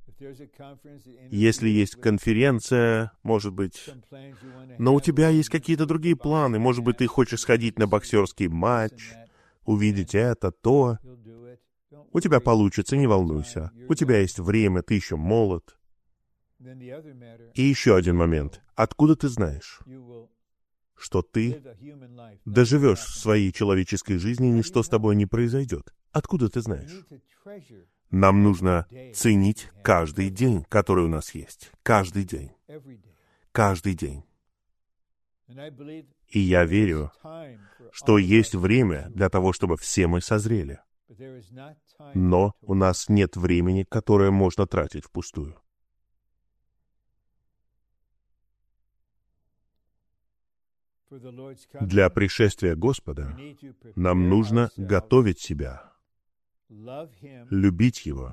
Если есть конференция, может быть, но у тебя есть какие-то другие планы, может быть, ты хочешь сходить на боксерский матч, увидеть это, то. У тебя получится, не волнуйся. У тебя есть время, ты еще молод. И еще один момент. Откуда ты знаешь, что ты доживешь в своей человеческой жизни, и ничто с тобой не произойдет? Откуда ты знаешь? Нам нужно ценить каждый день, который у нас есть. Каждый день. Каждый день. И я верю, что есть время для того, чтобы все мы созрели. Но у нас нет времени, которое можно тратить впустую. Для пришествия Господа нам нужно готовить себя, любить Его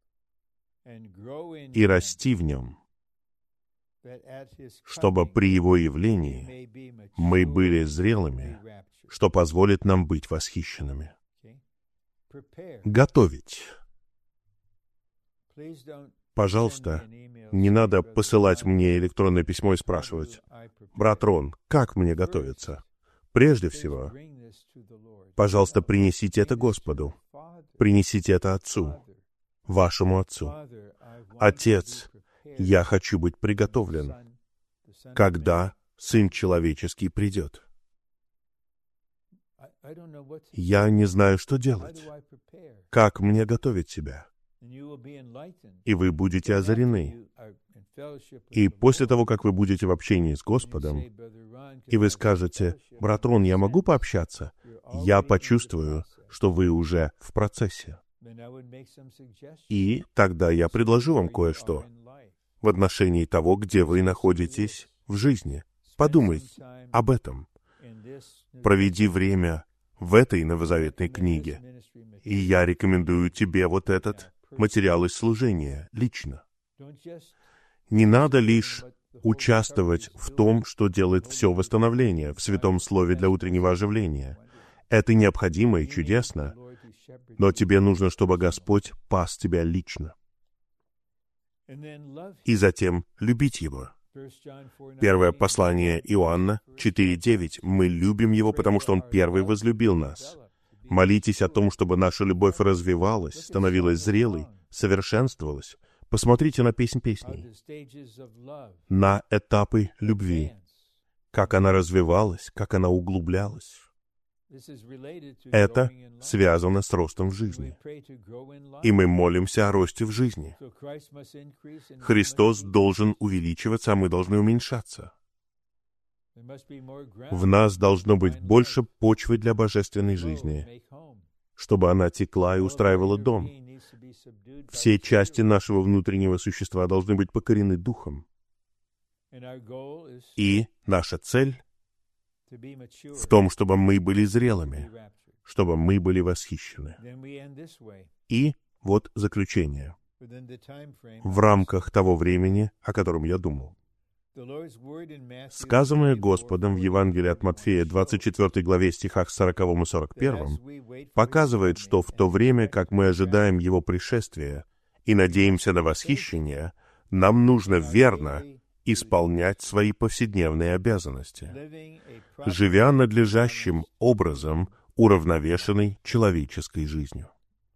и расти в Нем, чтобы при Его явлении мы были зрелыми, что позволит нам быть восхищенными. Готовить. Пожалуйста, не надо посылать мне электронное письмо и спрашивать: «Брат Рон, как мне готовиться?» Прежде всего, пожалуйста, принесите это Господу. Принесите это Отцу. вашему Отцу: «Отец, я хочу быть приготовлен, когда Сын Человеческий придет. Я не знаю, что делать. Как мне готовить себя?» И вы будете озарены. И после того, как вы будете в общении с Господом, и вы скажете: «Брат Рон, я могу пообщаться?» Я почувствую, что вы уже в процессе. И тогда я предложу вам кое-что в отношении того, где вы находитесь в жизни. Подумайте об этом. Проведи время в этой новозаветной книге. И я рекомендую тебе вот этот материал из служения лично. Не надо лишь участвовать в том, что делает все восстановление в Святом Слове для утреннего оживления. Это необходимо и чудесно, но тебе нужно, чтобы Господь пас тебя лично. И затем любить Его. Первое послание Иоанна 4:9. Мы любим Его, потому что Он первый возлюбил нас. Молитесь о том, чтобы наша любовь развивалась, становилась зрелой, совершенствовалась. Посмотрите на «Песнь песней», на этапы любви, как она развивалась, как она углублялась. Это связано с ростом в жизни. И мы молимся о росте в жизни. Христос должен увеличиваться, а мы должны уменьшаться. В нас должно быть больше почвы для божественной жизни, чтобы она текла и устраивала дом. Все части нашего внутреннего существа должны быть покорены Духом. И наша цель в том, чтобы мы были зрелыми, чтобы мы были восхищены. И вот заключение. В рамках того времени, о котором я думал. Сказанное Господом в Евангелии от Матфея, 24 главе, стихах 40 и 41, показывает, что в то время, как мы ожидаем Его пришествия и надеемся на восхищение, нам нужно верно исполнять свои повседневные обязанности, живя надлежащим образом уравновешенной человеческой жизнью.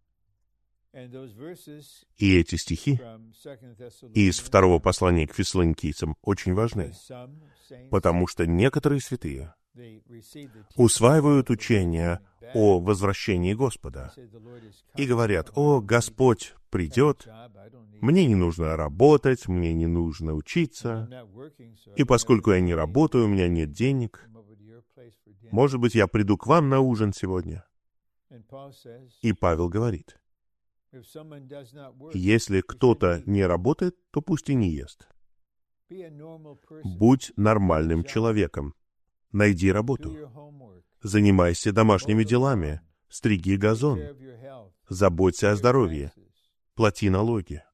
И эти стихи из второго послания к Фессалоникийцам очень важны, потому что некоторые святые усваивают учение о возвращении Господа и говорят: «О, Господь придет, мне не нужно работать, мне не нужно учиться, и поскольку я не работаю, у меня нет денег, может быть, я приду к вам на ужин сегодня». И Павел говорит: если кто-то не работает, то пусть и не ест. Будь нормальным человеком. Найди работу. Занимайся домашними делами. Стриги газон. Заботься о здоровье. Плати налоги.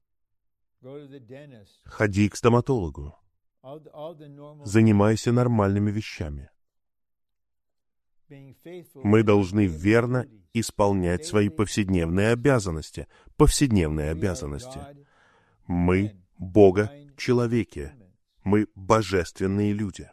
Ходи к стоматологу. Занимайся нормальными вещами. Мы должны верно исполнять свои повседневные обязанности. Повседневные обязанности. Мы Бога-человеки. Мы божественные люди.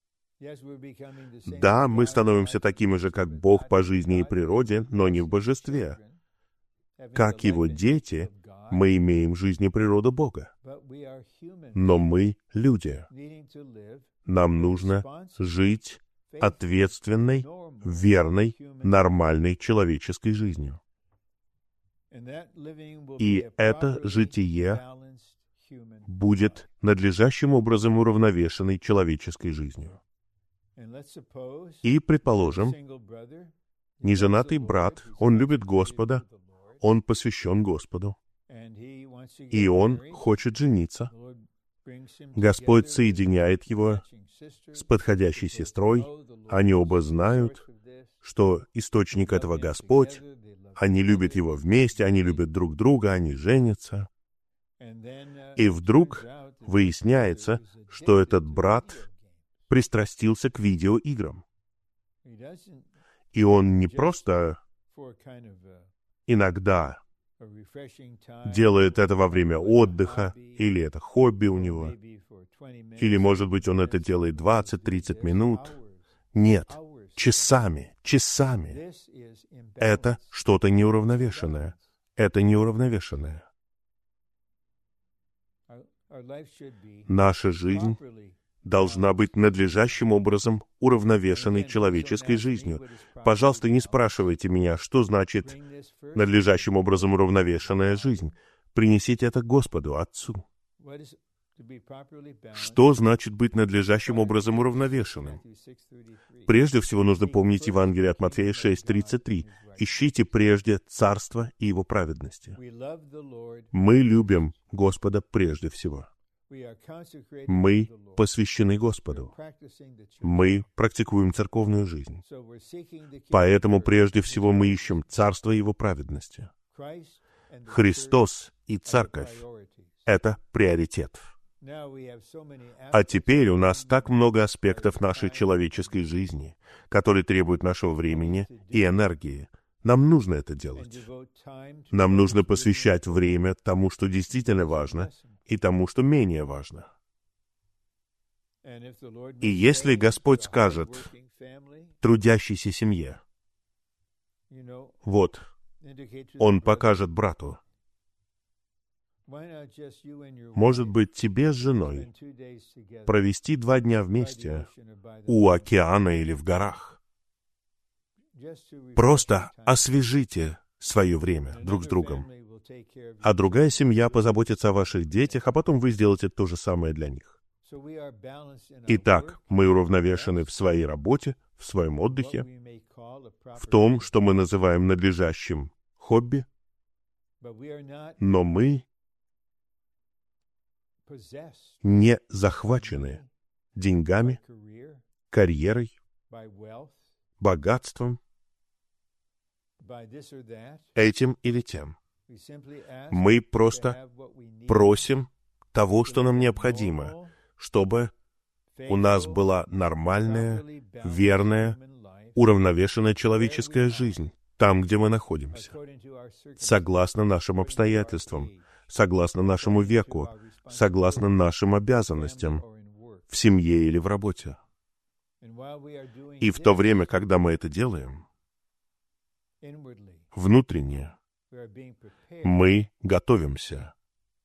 Да, мы становимся такими же, как Бог по жизни и природе, но не в божестве. Как Его дети, мы имеем жизнь и природу Бога. Но мы люди. Нам нужно жить ответственной, верной, нормальной человеческой жизнью. И это житие будет надлежащим образом уравновешенной человеческой жизнью. И, предположим, неженатый брат, он любит Господа, он посвящен Господу, и он хочет жениться. Господь соединяет его с подходящей сестрой, они оба знают, что источник этого Господь, они любят Его вместе, они любят друг друга, они женятся. И вдруг выясняется, что этот брат пристрастился к видеоиграм. И он не просто иногда делает это во время отдыха, или это хобби у него, или, может быть, он это делает 20-30 минут. Нет, часами. Это что-то неуравновешенное. Это неуравновешенное. Наша жизнь должна быть надлежащим образом уравновешенной человеческой жизнью. Пожалуйста, не спрашивайте меня, что значит надлежащим образом уравновешенная жизнь. Принесите это Господу, Отцу. Что значит быть надлежащим образом уравновешенным? Прежде всего нужно помнить Евангелие от Матфея 6:33. «Ищите прежде Царства и Его праведности». Мы любим Господа прежде всего. Мы посвящены Господу. Мы практикуем церковную жизнь. Поэтому прежде всего мы ищем Царство и Его праведности. Христос и Церковь — это приоритет. А теперь у нас так много аспектов нашей человеческой жизни, которые требуют нашего времени и энергии. Нам нужно это делать. Нам нужно посвящать время тому, что действительно важно, и тому, что менее важно. И если Господь скажет трудящейся семье, вот, Он покажет брату, может быть, тебе с женой провести 2 дня вместе у океана или в горах. Просто освежите свое время друг с другом. А другая семья позаботится о ваших детях, а потом вы сделаете то же самое для них. Итак, мы уравновешены в своей работе, в своем отдыхе, в том, что мы называем надлежащим хобби, но мы не захвачены деньгами, карьерой, богатством, этим или тем. Мы просто просим того, что нам необходимо, чтобы у нас была нормальная, верная, уравновешенная человеческая жизнь там, где мы находимся, согласно нашим обстоятельствам, согласно нашему веку, согласно нашим обязанностям в семье или в работе. И в то время, когда мы это делаем, внутренне мы готовимся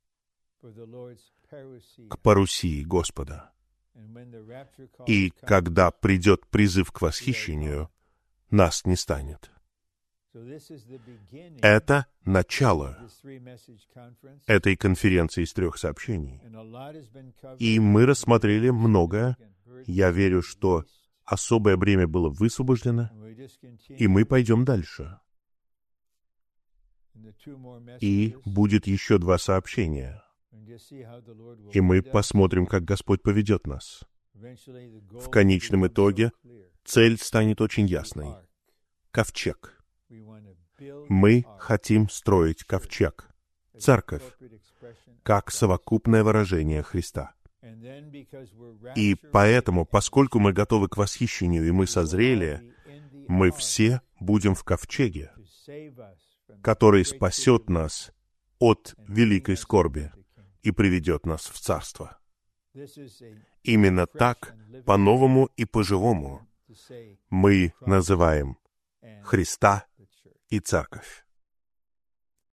к парусии Господа. И когда придет призыв к восхищению, нас не станет. Это начало этой конференции из 3 сообщений. И мы рассмотрели многое. Я верю, что особое бремя было высвобождено, и мы пойдем дальше. И будет еще 2 сообщения. И мы посмотрим, как Господь поведет нас. В конечном итоге цель станет очень ясной. Ковчег. Мы хотим строить ковчег, церковь, как совокупное выражение Христа. И поэтому, поскольку мы готовы к восхищению, и мы созрели, мы все будем в ковчеге, который спасет нас от великой скорби и приведет нас в царство. Именно так, по-новому и по-живому, мы называем Христа и Церковь.